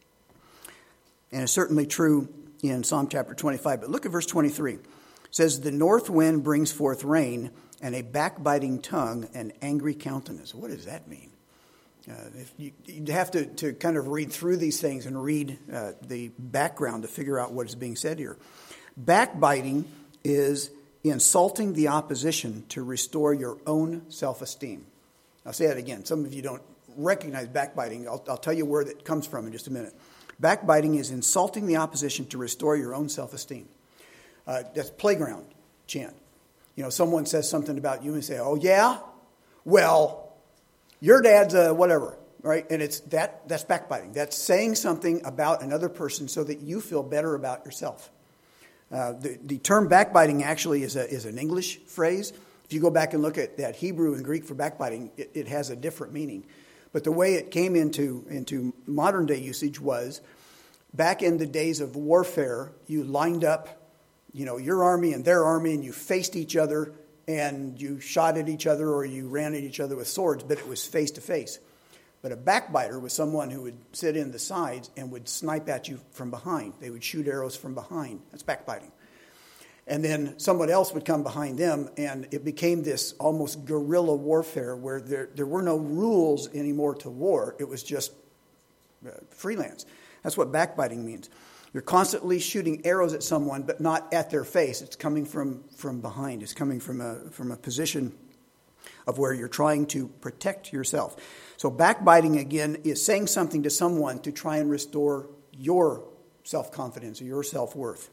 And it's certainly true in Psalm chapter twenty-five. But look at verse twenty-three. It says, "The north wind brings forth rain, and a backbiting tongue, an angry countenance." What does that mean? Uh, if you, you'd have to, to kind of read through these things and read uh, the background to figure out what is being said here. Backbiting is insulting the opposition to restore your own self-esteem. I'll say that again. Some of you don't recognize backbiting. I'll, I'll tell you where that comes from in just a minute. Backbiting is insulting the opposition to restore your own self-esteem. Uh, that's playground chant. You know, someone says something about you and you say, "Oh, yeah? Well, your dad's a whatever," right? And it's that that's backbiting. That's saying something about another person so that you feel better about yourself. Uh, the, the term backbiting actually is a is an English phrase. If you go back and look at that Hebrew and Greek for backbiting, it, it has a different meaning. But the way it came into, into modern day usage was, back in the days of warfare, you lined up, you know, your army and their army, and you faced each other, and you shot at each other, or you ran at each other with swords, but it was face to face. But a backbiter was someone who would sit in the sides and would snipe at you from behind. They would shoot arrows from behind. That's backbiting. And then someone else would come behind them, and it became this almost guerrilla warfare where there, there were no rules anymore to war. It was just uh, freelance. That's what backbiting means. You're constantly shooting arrows at someone, but not at their face. It's coming from, from behind. It's coming from a, from a position of where you're trying to protect yourself. So backbiting, again, is saying something to someone to try and restore your self-confidence or your self-worth.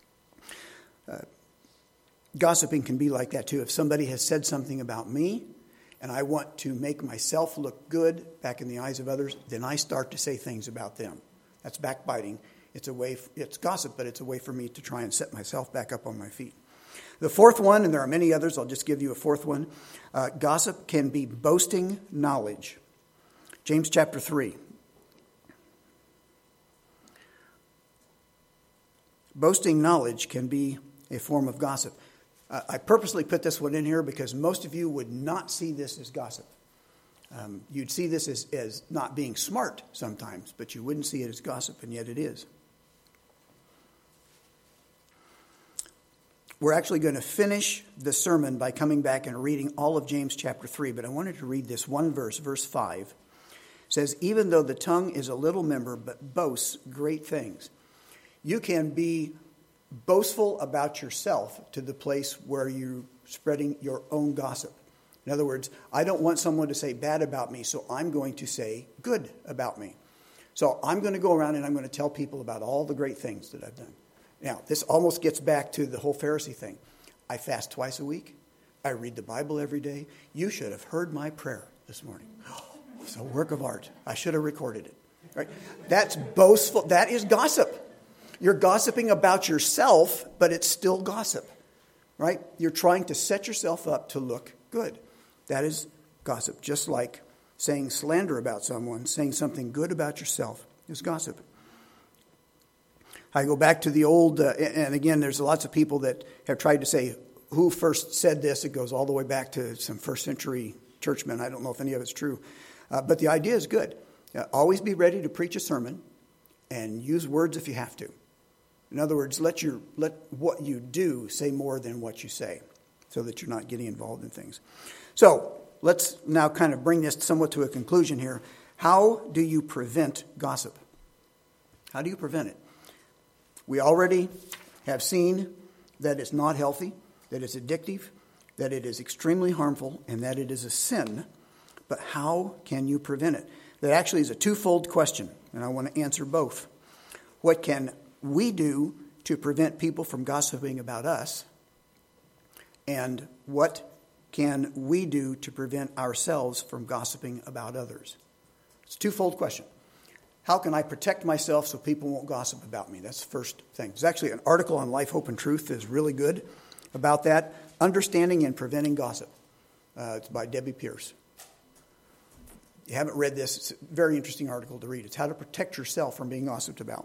Uh, gossiping can be like that too. If somebody has said something about me and I want to make myself look good back in the eyes of others, then I start to say things about them. That's backbiting. It's a way, it's gossip, but it's a way for me to try and set myself back up on my feet. The fourth one, and there are many others, I'll just give you a fourth one. Uh, gossip can be boasting knowledge. James chapter three. Boasting knowledge can be a form of gossip. Uh, I purposely put this one in here because most of you would not see this as gossip. Um, you'd see this as, as not being smart sometimes, but you wouldn't see it as gossip, and yet it is. We're actually going to finish the sermon by coming back and reading all of James chapter three, but I wanted to read this one verse, verse five. It says, "Even though the tongue is a little member, but boasts great things." You can be boastful about yourself to the place where you're spreading your own gossip. In other words, I don't want someone to say bad about me, so I'm going to say good about me. So I'm going to go around and I'm going to tell people about all the great things that I've done. Now, this almost gets back to the whole Pharisee thing. I fast twice a week. I read the Bible every day. You should have heard my prayer this morning. It's a work of art. I should have recorded it. Right? That's boastful. That is gossip. You're gossiping about yourself, but it's still gossip. Right? You're trying to set yourself up to look good. That is gossip. Just like saying slander about someone, saying something good about yourself is gossip. I go back to the old, uh, and again, there's lots of people that have tried to say who first said this. It goes all the way back to some first century churchmen. I don't know if any of it's true. Uh, but the idea is good. Uh, always be ready to preach a sermon and use words if you have to. In other words, let your let what you do say more than what you say so that you're not getting involved in things. So let's now kind of bring this somewhat to a conclusion here. How do you prevent gossip? How do you prevent it? We already have seen that it's not healthy, that it's addictive, that it is extremely harmful, and that it is a sin. But how can you prevent it? That actually is a twofold question, and I want to answer both. What can we do to prevent people from gossiping about us? And what can we do to prevent ourselves from gossiping about others? It's a twofold question. How can I protect myself so people won't gossip about me? That's the first thing. There's actually an article on Life, Hope, and Truth that is really good about that. Understanding and Preventing Gossip. Uh, it's by Debbie Pierce. If you haven't read this, it's a very interesting article to read. It's how to protect yourself from being gossiped about.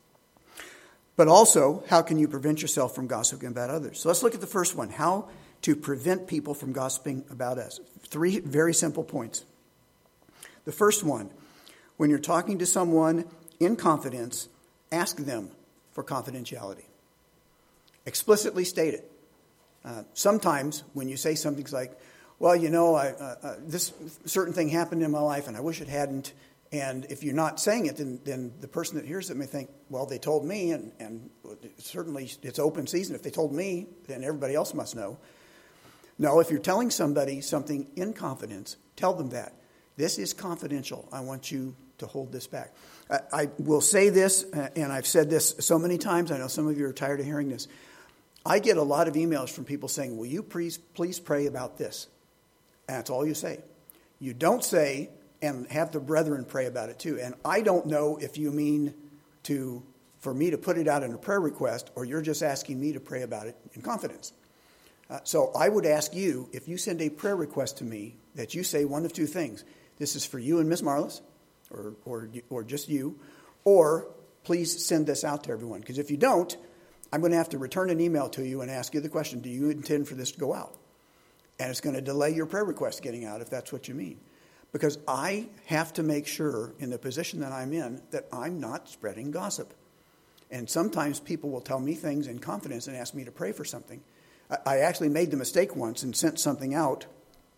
But also, how can you prevent yourself from gossiping about others? So let's look at the first one. How to prevent people from gossiping about us. Three very simple points. The first one, when you're talking to someone in confidence, ask them for confidentiality. Explicitly state it. Uh, sometimes when you say something like, well, you know, I, uh, uh, this certain thing happened in my life and I wish it hadn't. And if you're not saying it, then, then the person that hears it may think, well, they told me, and, and certainly it's open season. If they told me, then everybody else must know. No, if you're telling somebody something in confidence, tell them that. This is confidential. I want you to hold this back. I, I will say this, and I've said this so many times. I know some of you are tired of hearing this. I get a lot of emails from people saying, will you please, please pray about this? And that's all you say. You don't say, and have the brethren pray about it too. And I don't know if you mean to for me to put it out in a prayer request, or you're just asking me to pray about it in confidence. Uh, so I would ask you, if you send a prayer request to me, that you say one of two things. This is for you and Miss Marlis, or, or, or just you, or please send this out to everyone. Because if you don't, I'm going to have to return an email to you and ask you the question, do you intend for this to go out? And it's going to delay your prayer request getting out if that's what you mean. Because I have to make sure in the position that I'm in that I'm not spreading gossip. And sometimes people will tell me things in confidence and ask me to pray for something. I actually made the mistake once and sent something out.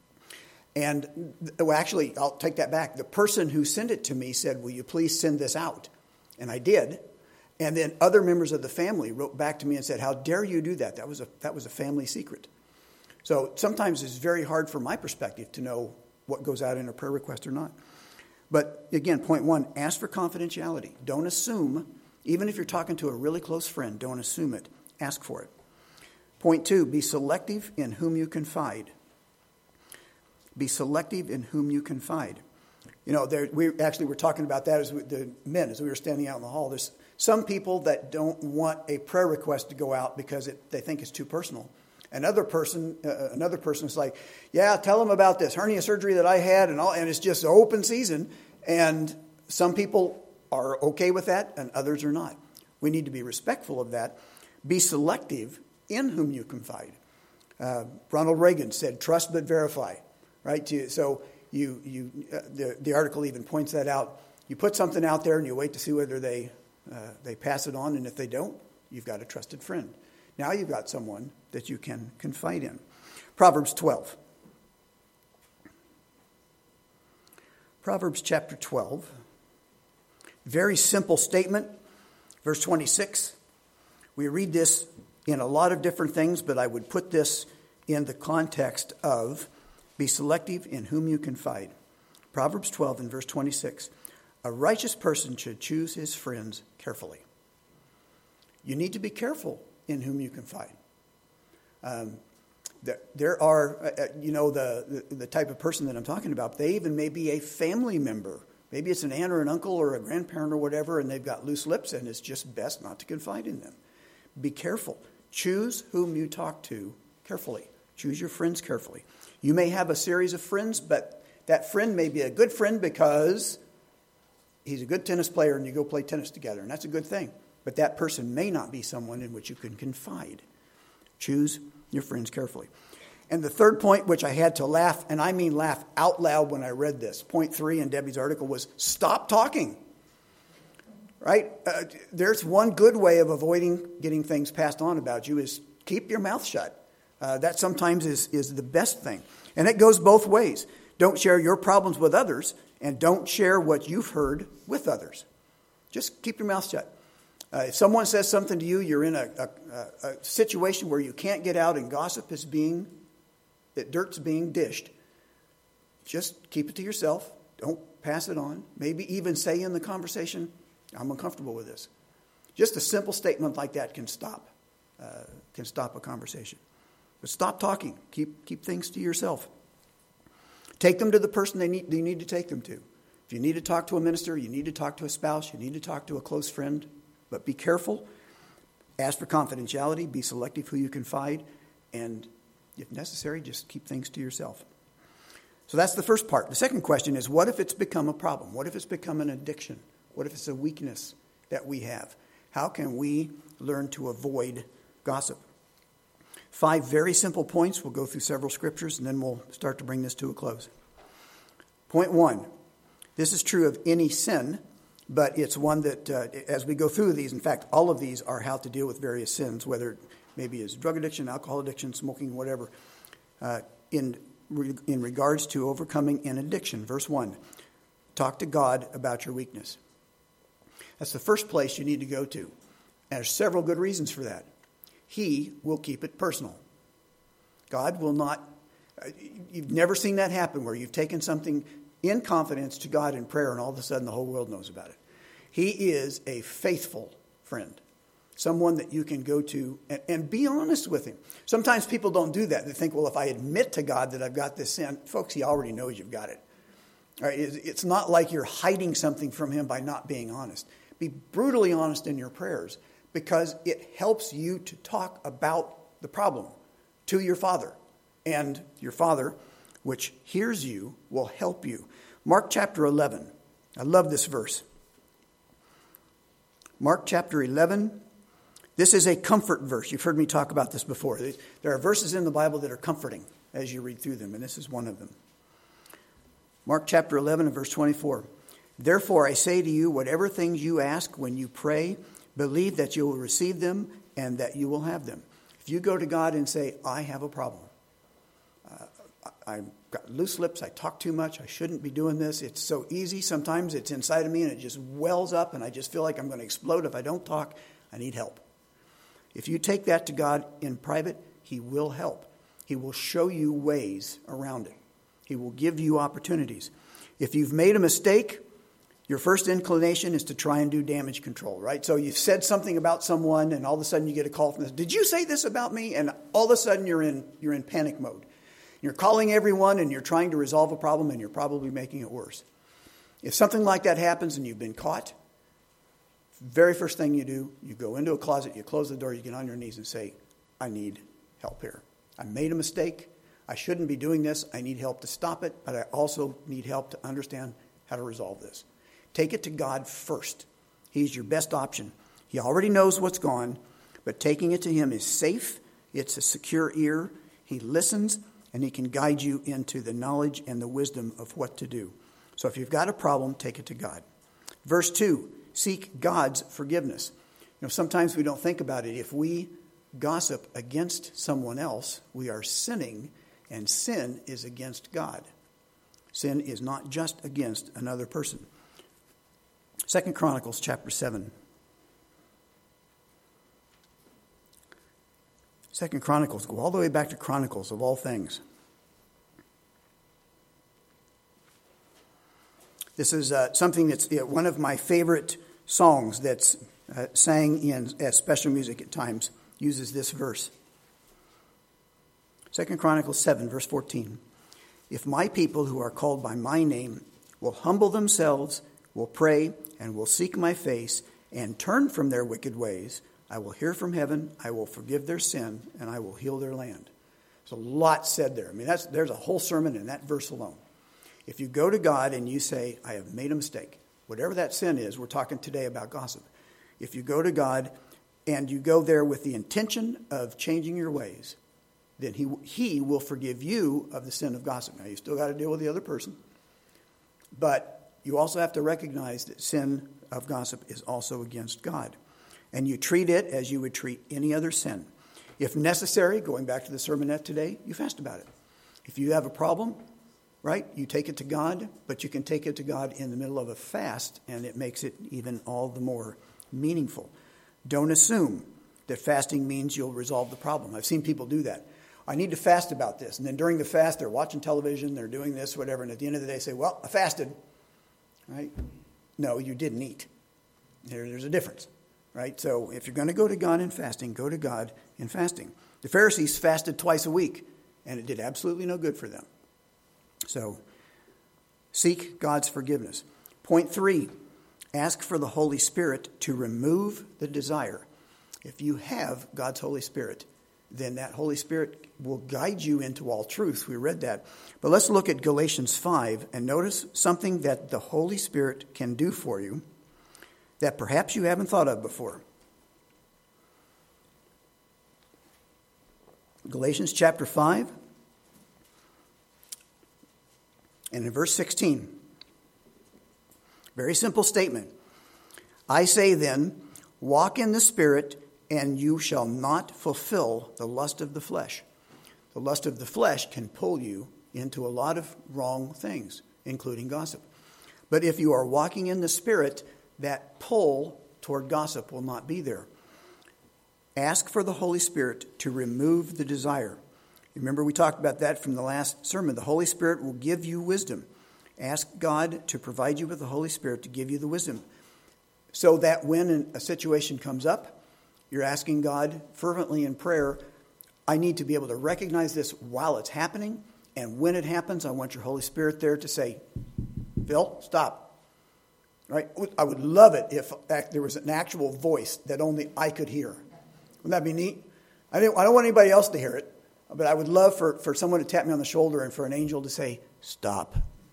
And well, actually, I'll take that back. The person who sent it to me said, will you please send this out? And I did. And then other members of the family wrote back to me and said, how dare you do that? That was a, that was a family secret. So sometimes it's very hard from my perspective to know what goes out in a prayer request or not. But again, point one, ask for confidentiality. Don't assume, even if you're talking to a really close friend, don't assume it. Ask for it. Point two, be selective in whom you confide. Be selective in whom you confide. You know, there, we actually were talking about that as we, the men, as we were standing out in the hall. There's some people that don't want a prayer request to go out because it, they think it's too personal. Another person, uh, another person is like, yeah, tell them about this hernia surgery that I had, and all, and it's just open season. And some people are okay with that, and others are not. We need to be respectful of that. Be selective in whom you confide. Uh, Ronald Reagan said, "Trust but verify." Right? So you, you, uh, the the article even points that out. You put something out there, and you wait to see whether they uh, they pass it on, and if they don't, you've got a trusted friend. Now you've got someone that you can confide in. Proverbs twelve. Proverbs chapter twelve. Very simple statement. Verse twenty-six. We read this in a lot of different things, but I would put this in the context of be selective in whom you confide. Proverbs twelve and verse twenty-six. A righteous person should choose his friends carefully. You need to be careful in whom you confide. Um, there, there are, uh, you know, the, the, the type of person that I'm talking about. They even may be a family member. Maybe it's an aunt or an uncle or a grandparent or whatever, and they've got loose lips, and it's just best not to confide in them. Be careful. Choose whom you talk to carefully. Choose your friends carefully. You may have a series of friends, but that friend may be a good friend because he's a good tennis player and you go play tennis together, and that's a good thing. But that person may not be someone in which you can confide. Choose your friends carefully. And the third point, which I had to laugh, and I mean laugh out loud when I read this, point three in Debbie's article was stop talking. Right? Uh, there's one good way of avoiding getting things passed on about you is keep your mouth shut. Uh, that sometimes is, is the best thing. And it goes both ways. Don't share your problems with others, and don't share what you've heard with others. Just keep your mouth shut. Uh, if someone says something to you, you're in a, a, a situation where you can't get out and gossip is being, that dirt's being dished. Just keep it to yourself. Don't pass it on. Maybe even say in the conversation, I'm uncomfortable with this. Just a simple statement like that can stop, uh, can stop a conversation. But stop talking. Keep keep things to yourself. Take them to the person they need, you need to take them to. If you need to talk to a minister, you need to talk to a spouse, you need to talk to a close friend. But be careful. Ask for confidentiality. Be selective who you confide. And if necessary, just keep things to yourself. So that's the first part. The second question is, what if it's become a problem? What if it's become an addiction? What if it's a weakness that we have? How can we learn to avoid gossip? Five very simple points. We'll go through several scriptures, and then we'll start to bring this to a close. Point one. This is true of any sin, but it's one that, uh, as we go through these, in fact, all of these are how to deal with various sins, whether it maybe is drug addiction, alcohol addiction, smoking, whatever, uh, in, in regards to overcoming an addiction. Verse one, talk to God about your weakness. That's the first place you need to go to. And there's several good reasons for that. He will keep it personal. God will not, you've never seen that happen where you've taken something in confidence to God in prayer and all of a sudden the whole world knows about it. He is a faithful friend. Someone that you can go to and, and be honest with him. Sometimes people don't do that. They think, well, if I admit to God that I've got this sin, folks, he already knows you've got it. All right, it's not like you're hiding something from him by not being honest. Be brutally honest in your prayers, because it helps you to talk about the problem to your Father. And your Father, which hears you, will help you. Mark chapter eleven. I love this verse. Mark chapter eleven. This is a comfort verse. You've heard me talk about this before. There are verses in the Bible that are comforting as you read through them, and this is one of them. Mark chapter eleven and verse twenty-four. Therefore I say to you, whatever things you ask when you pray, believe that you will receive them and that you will have them. If you go to God and say, I have a problem. Uh, I've got loose lips. I talk too much. I shouldn't be doing this. It's so easy. Sometimes it's inside of me and it just wells up and I just feel like I'm going to explode if I don't talk. I need help. If you take that to God in private, he will help. He will show you ways around it. He will give you opportunities. If you've made a mistake, your first inclination is to try and do damage control, right? So you've said something about someone and all of a sudden you get a call from this. Did you say this about me? And all of a sudden you're in you're in panic mode. You're calling everyone and you're trying to resolve a problem and you're probably making it worse. If something like that happens and you've been caught, very first thing you do, you go into a closet, you close the door, you get on your knees and say, I need help here. I made a mistake. I shouldn't be doing this. I need help to stop it, but I also need help to understand how to resolve this. Take it to God first. He's your best option. He already knows what's gone, but taking it to him is safe. It's a secure ear. He listens, and he can guide you into the knowledge and the wisdom of what to do. So if you've got a problem, take it to God. Verse two, seek God's forgiveness. You know, sometimes we don't think about it. If we gossip against someone else, we are sinning, and sin is against God. Sin is not just against another person. Second Chronicles chapter seven. Second Chronicles, go all the way back to Chronicles of all things. This is uh, something that's uh, one of my favorite songs that's uh, sang in as special music at times, uses this verse. Second Chronicles seven, verse fourteen. If my people who are called by my name will humble themselves, will pray, and will seek my face, and turn from their wicked ways, I will hear from heaven, I will forgive their sin, and I will heal their land. There's a lot said there. I mean, that's, there's a whole sermon in that verse alone. If you go to God and you say, I have made a mistake, whatever that sin is, we're talking today about gossip. If you go to God and you go there with the intention of changing your ways, then he, he will forgive you of the sin of gossip. Now, you still got to deal with the other person, but you also have to recognize that sin of gossip is also against God. And you treat it as you would treat any other sin. If necessary, going back to the sermonette today, you fast about it. If you have a problem, right, you take it to God, but you can take it to God in the middle of a fast, and it makes it even all the more meaningful. Don't assume that fasting means you'll resolve the problem. I've seen people do that. I need to fast about this. And then during the fast, they're watching television, they're doing this, whatever, and at the end of the day say, well, I fasted. Right? No, you didn't eat. There, there's a difference. Right? So if you're going to go to God in fasting, go to God in fasting. The Pharisees fasted twice a week, and it did absolutely no good for them. So seek God's forgiveness. Point three, ask for the Holy Spirit to remove the desire. If you have God's Holy Spirit, then that Holy Spirit will guide you into all truth. We read that. But let's look at Galatians five and notice something that the Holy Spirit can do for you that perhaps you haven't thought of before. Galatians chapter five and in verse sixteen. Very simple statement. I say then, walk in the Spirit, and you shall not fulfill the lust of the flesh. The lust of the flesh can pull you into a lot of wrong things, including gossip. But if you are walking in the Spirit, that pull toward gossip will not be there. Ask for the Holy Spirit to remove the desire. Remember, we talked about that from the last sermon. The Holy Spirit will give you wisdom. Ask God to provide you with the Holy Spirit to give you the wisdom, so that when a situation comes up, you're asking God fervently in prayer, I need to be able to recognize this while it's happening, and when it happens, I want your Holy Spirit there to say, Phil, stop. Right? I would love it if there was an actual voice that only I could hear. Wouldn't that be neat? I don't, I don't want anybody else to hear it, but I would love for, for someone to tap me on the shoulder and for an angel to say, stop.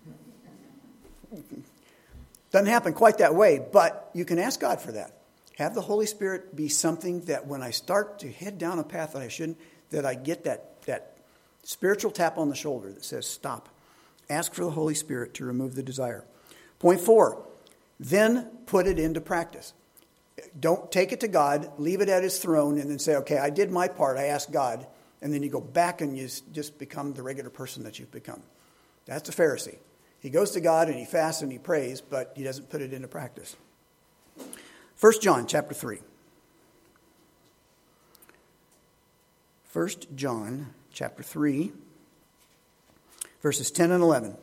Doesn't happen quite that way, but you can ask God for that. Have the Holy Spirit be something that when I start to head down a path that I shouldn't, that I get that, that spiritual tap on the shoulder that says stop. Ask for the Holy Spirit to remove the desire. Point four, then put it into practice. Don't take it to God, leave it at his throne, and then say, okay, I did my part, I asked God, and then you go back and you just become the regular person that you've become. That's a Pharisee. He goes to God and he fasts and he prays, but he doesn't put it into practice. First John chapter three. First John chapter three, verses ten and eleven.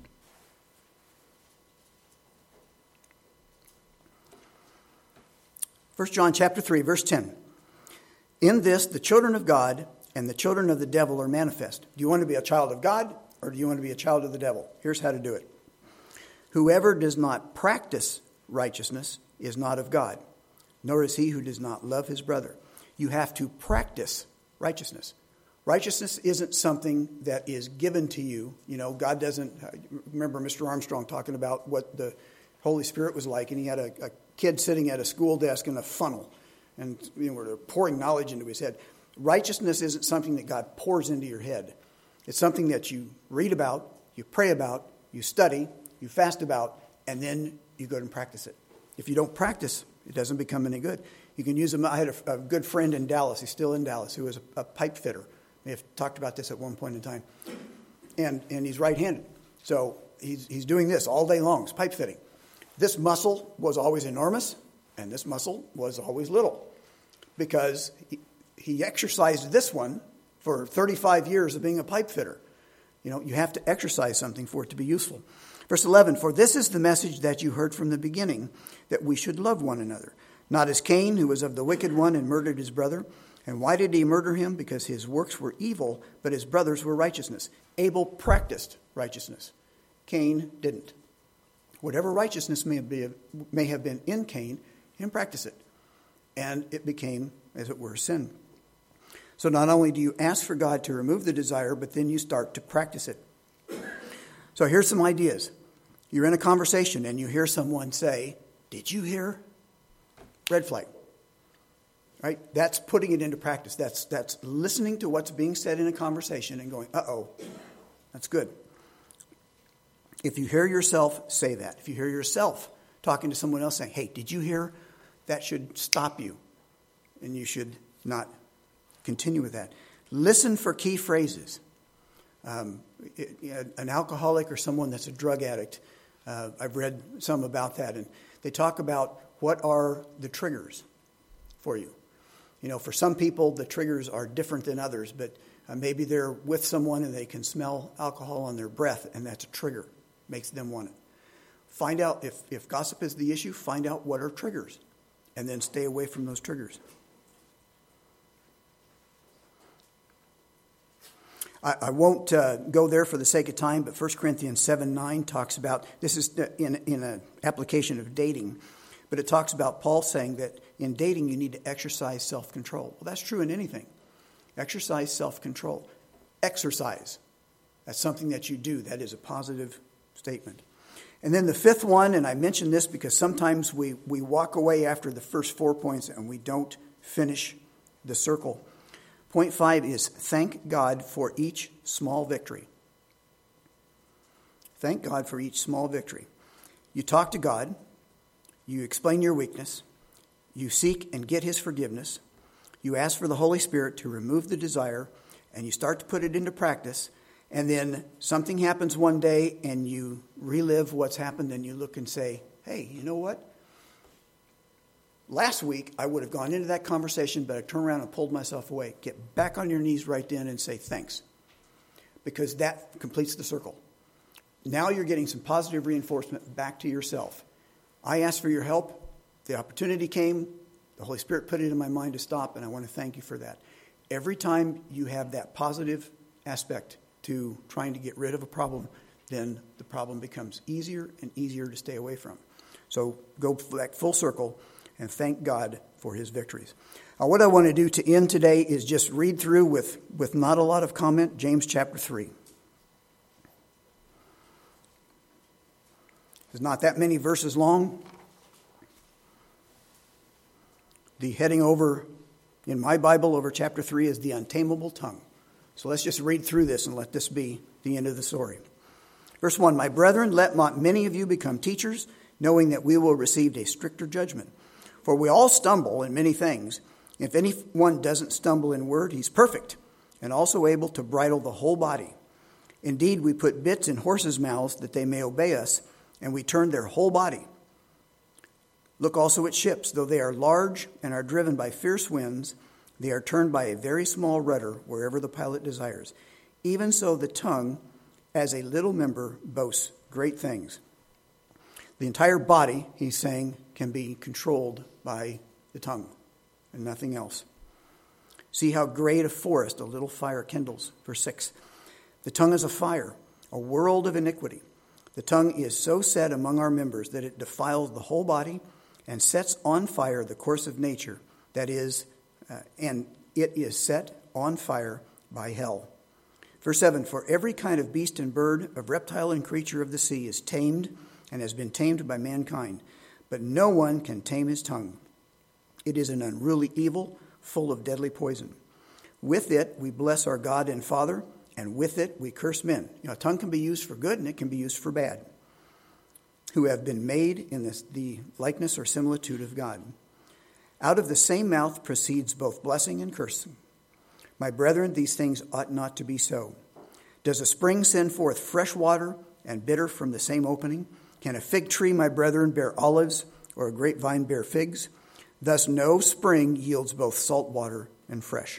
First John chapter three, verse ten. In this, the children of God and the children of the devil are manifest. Do you want to be a child of God, or do you want to be a child of the devil? Here's how to do it. Whoever does not practice righteousness is not of God, nor is he who does not love his brother. You have to practice righteousness. Righteousness isn't something that is given to you. You know, God doesn't, remember Mister Armstrong talking about what the Holy Spirit was like, and he had a, a kid sitting at a school desk in a funnel, and you know, we're pouring knowledge into his head. Righteousness isn't something that God pours into your head. It's something that you read about, you pray about, you study, you fast about, and then you go and practice it. If you don't practice, it doesn't become any good. You can use them. I had a, a good friend in Dallas, he's still in Dallas, who was a, a pipe fitter. We have talked about this at one point in time. And and he's right-handed. So he's he's doing this all day long, it's pipe fitting. This muscle was always enormous, and this muscle was always little, because he, he exercised this one for thirty-five years of being a pipe fitter. You know, you have to exercise something for it to be useful. Verse eleven, for this is the message that you heard from the beginning, that we should love one another. Not as Cain, who was of the wicked one and murdered his brother. And why did he murder him? Because his works were evil, but his brothers were righteousness. Abel practiced righteousness. Cain didn't. Whatever righteousness may be, may have been in Cain, he didn't practice it. And it became, as it were, sin. So not only do you ask for God to remove the desire, but then you start to practice it. So here's some ideas. You're in a conversation and you hear someone say, did you hear? Red flag. Right? That's putting it into practice. That's that's listening to what's being said in a conversation and going, uh-oh, that's good. If you hear yourself say that, if you hear yourself talking to someone else saying, hey, did you hear? That should stop you. And you should not continue with that. Listen for key phrases. Um, it, you know, an alcoholic or someone that's a drug addict, uh, I've read some about that, and they talk about what are the triggers for you. You know, for some people, the triggers are different than others, but uh, maybe they're with someone and they can smell alcohol on their breath, and that's a trigger, makes them want it. Find out, if, if gossip is the issue, find out what are triggers, and then stay away from those triggers. I, I won't uh, go there for the sake of time, but First Corinthians seven nine talks about, this is in, in an application of dating, but it talks about Paul saying that in dating you need to exercise self-control. Well, that's true in anything. Exercise self-control. Exercise. That's something that you do. That is a positive statement. And then the fifth one, and I mention this because sometimes we, we walk away after the first four points and we don't finish the circle. Point five is thank God for each small victory. Thank God for each small victory. You talk to God. You explain your weakness. You seek and get his forgiveness. You ask for the Holy Spirit to remove the desire, and you start to put it into practice. And then something happens one day, and you relive what's happened, and you look and say, hey, you know what? Last week, I would have gone into that conversation, but I turned around and pulled myself away. Get back on your knees right then and say thanks, because that completes the circle. Now you're getting some positive reinforcement back to yourself. I asked for your help. The opportunity came. The Holy Spirit put it in my mind to stop, and I want to thank you for that. Every time you have that positive aspect to trying to get rid of a problem, then the problem becomes easier and easier to stay away from. So go back full circle and thank God for his victories. Now, what I want to do to end today is just read through with, with not a lot of comment, James chapter three. It's not that many verses long. The heading over in my Bible over chapter three is the untamable tongue. So let's just read through this and let this be the end of the story. Verse one, my brethren, let not many of you become teachers, knowing that we will receive a stricter judgment. For we all stumble in many things. If anyone doesn't stumble in word, he's perfect, and also able to bridle the whole body. Indeed, we put bits in horses' mouths that they may obey us, and we turn their whole body. Look also at ships, though they are large and are driven by fierce winds, they are turned by a very small rudder wherever the pilot desires. Even so, the tongue, as a little member, boasts great things. The entire body, he's saying, can be controlled by the tongue and nothing else. See how great a forest a little fire kindles. Verse six, the tongue is a fire, a world of iniquity. The tongue is so set among our members that it defiles the whole body and sets on fire the course of nature, that is, uh, and it is set on fire by hell. Verse seven, for every kind of beast and bird, of reptile and creature of the sea is tamed and has been tamed by mankind, but no one can tame his tongue. It is an unruly evil, full of deadly poison. With it we bless our God and Father, and with it we curse men. You know, a tongue can be used for good and it can be used for bad, who have been made in this, the likeness or similitude of God. Out of the same mouth proceeds both blessing and cursing. My brethren, these things ought not to be so. Does a spring send forth fresh water and bitter from the same opening? Can a fig tree, my brethren, bear olives, or a grapevine bear figs? Thus no spring yields both salt water and fresh.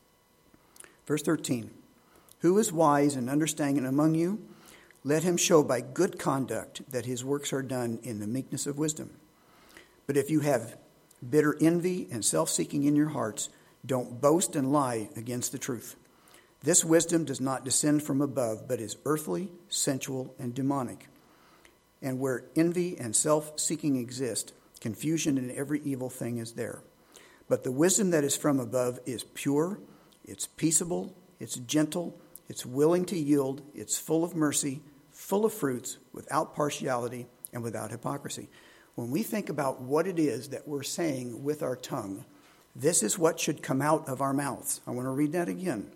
Verse thirteen, who is wise and understanding among you? Let him show by good conduct that his works are done in the meekness of wisdom. But if you have bitter envy and self-seeking in your hearts, don't boast and lie against the truth. This wisdom does not descend from above, but is earthly, sensual, and demonic. And where envy and self-seeking exist, confusion and every evil thing is there. But the wisdom that is from above is pure, it's peaceable, it's gentle, it's willing to yield, it's full of mercy, full of fruits, without partiality and without hypocrisy. When we think about what it is that we're saying with our tongue, this is what should come out of our mouths. I want to read that again.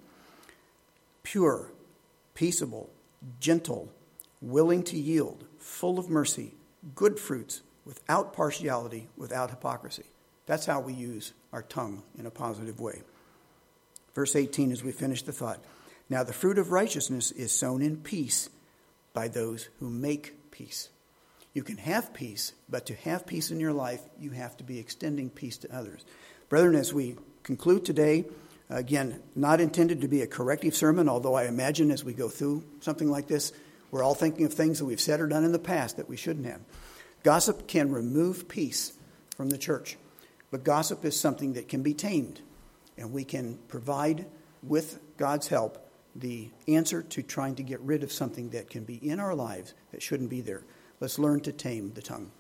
Pure, peaceable, gentle, willing to yield, full of mercy, good fruits, without partiality, without hypocrisy. That's how we use our tongue in a positive way. Verse eighteen, as we finish the thought. Now the fruit of righteousness is sown in peace by those who make peace. You can have peace, but to have peace in your life, you have to be extending peace to others. Brethren, as we conclude today, again, not intended to be a corrective sermon, although I imagine as we go through something like this, we're all thinking of things that we've said or done in the past that we shouldn't have. Gossip can remove peace from the church, but gossip is something that can be tamed, and we can provide, with God's help, the answer to trying to get rid of something that can be in our lives that shouldn't be there. Let's learn to tame the tongue.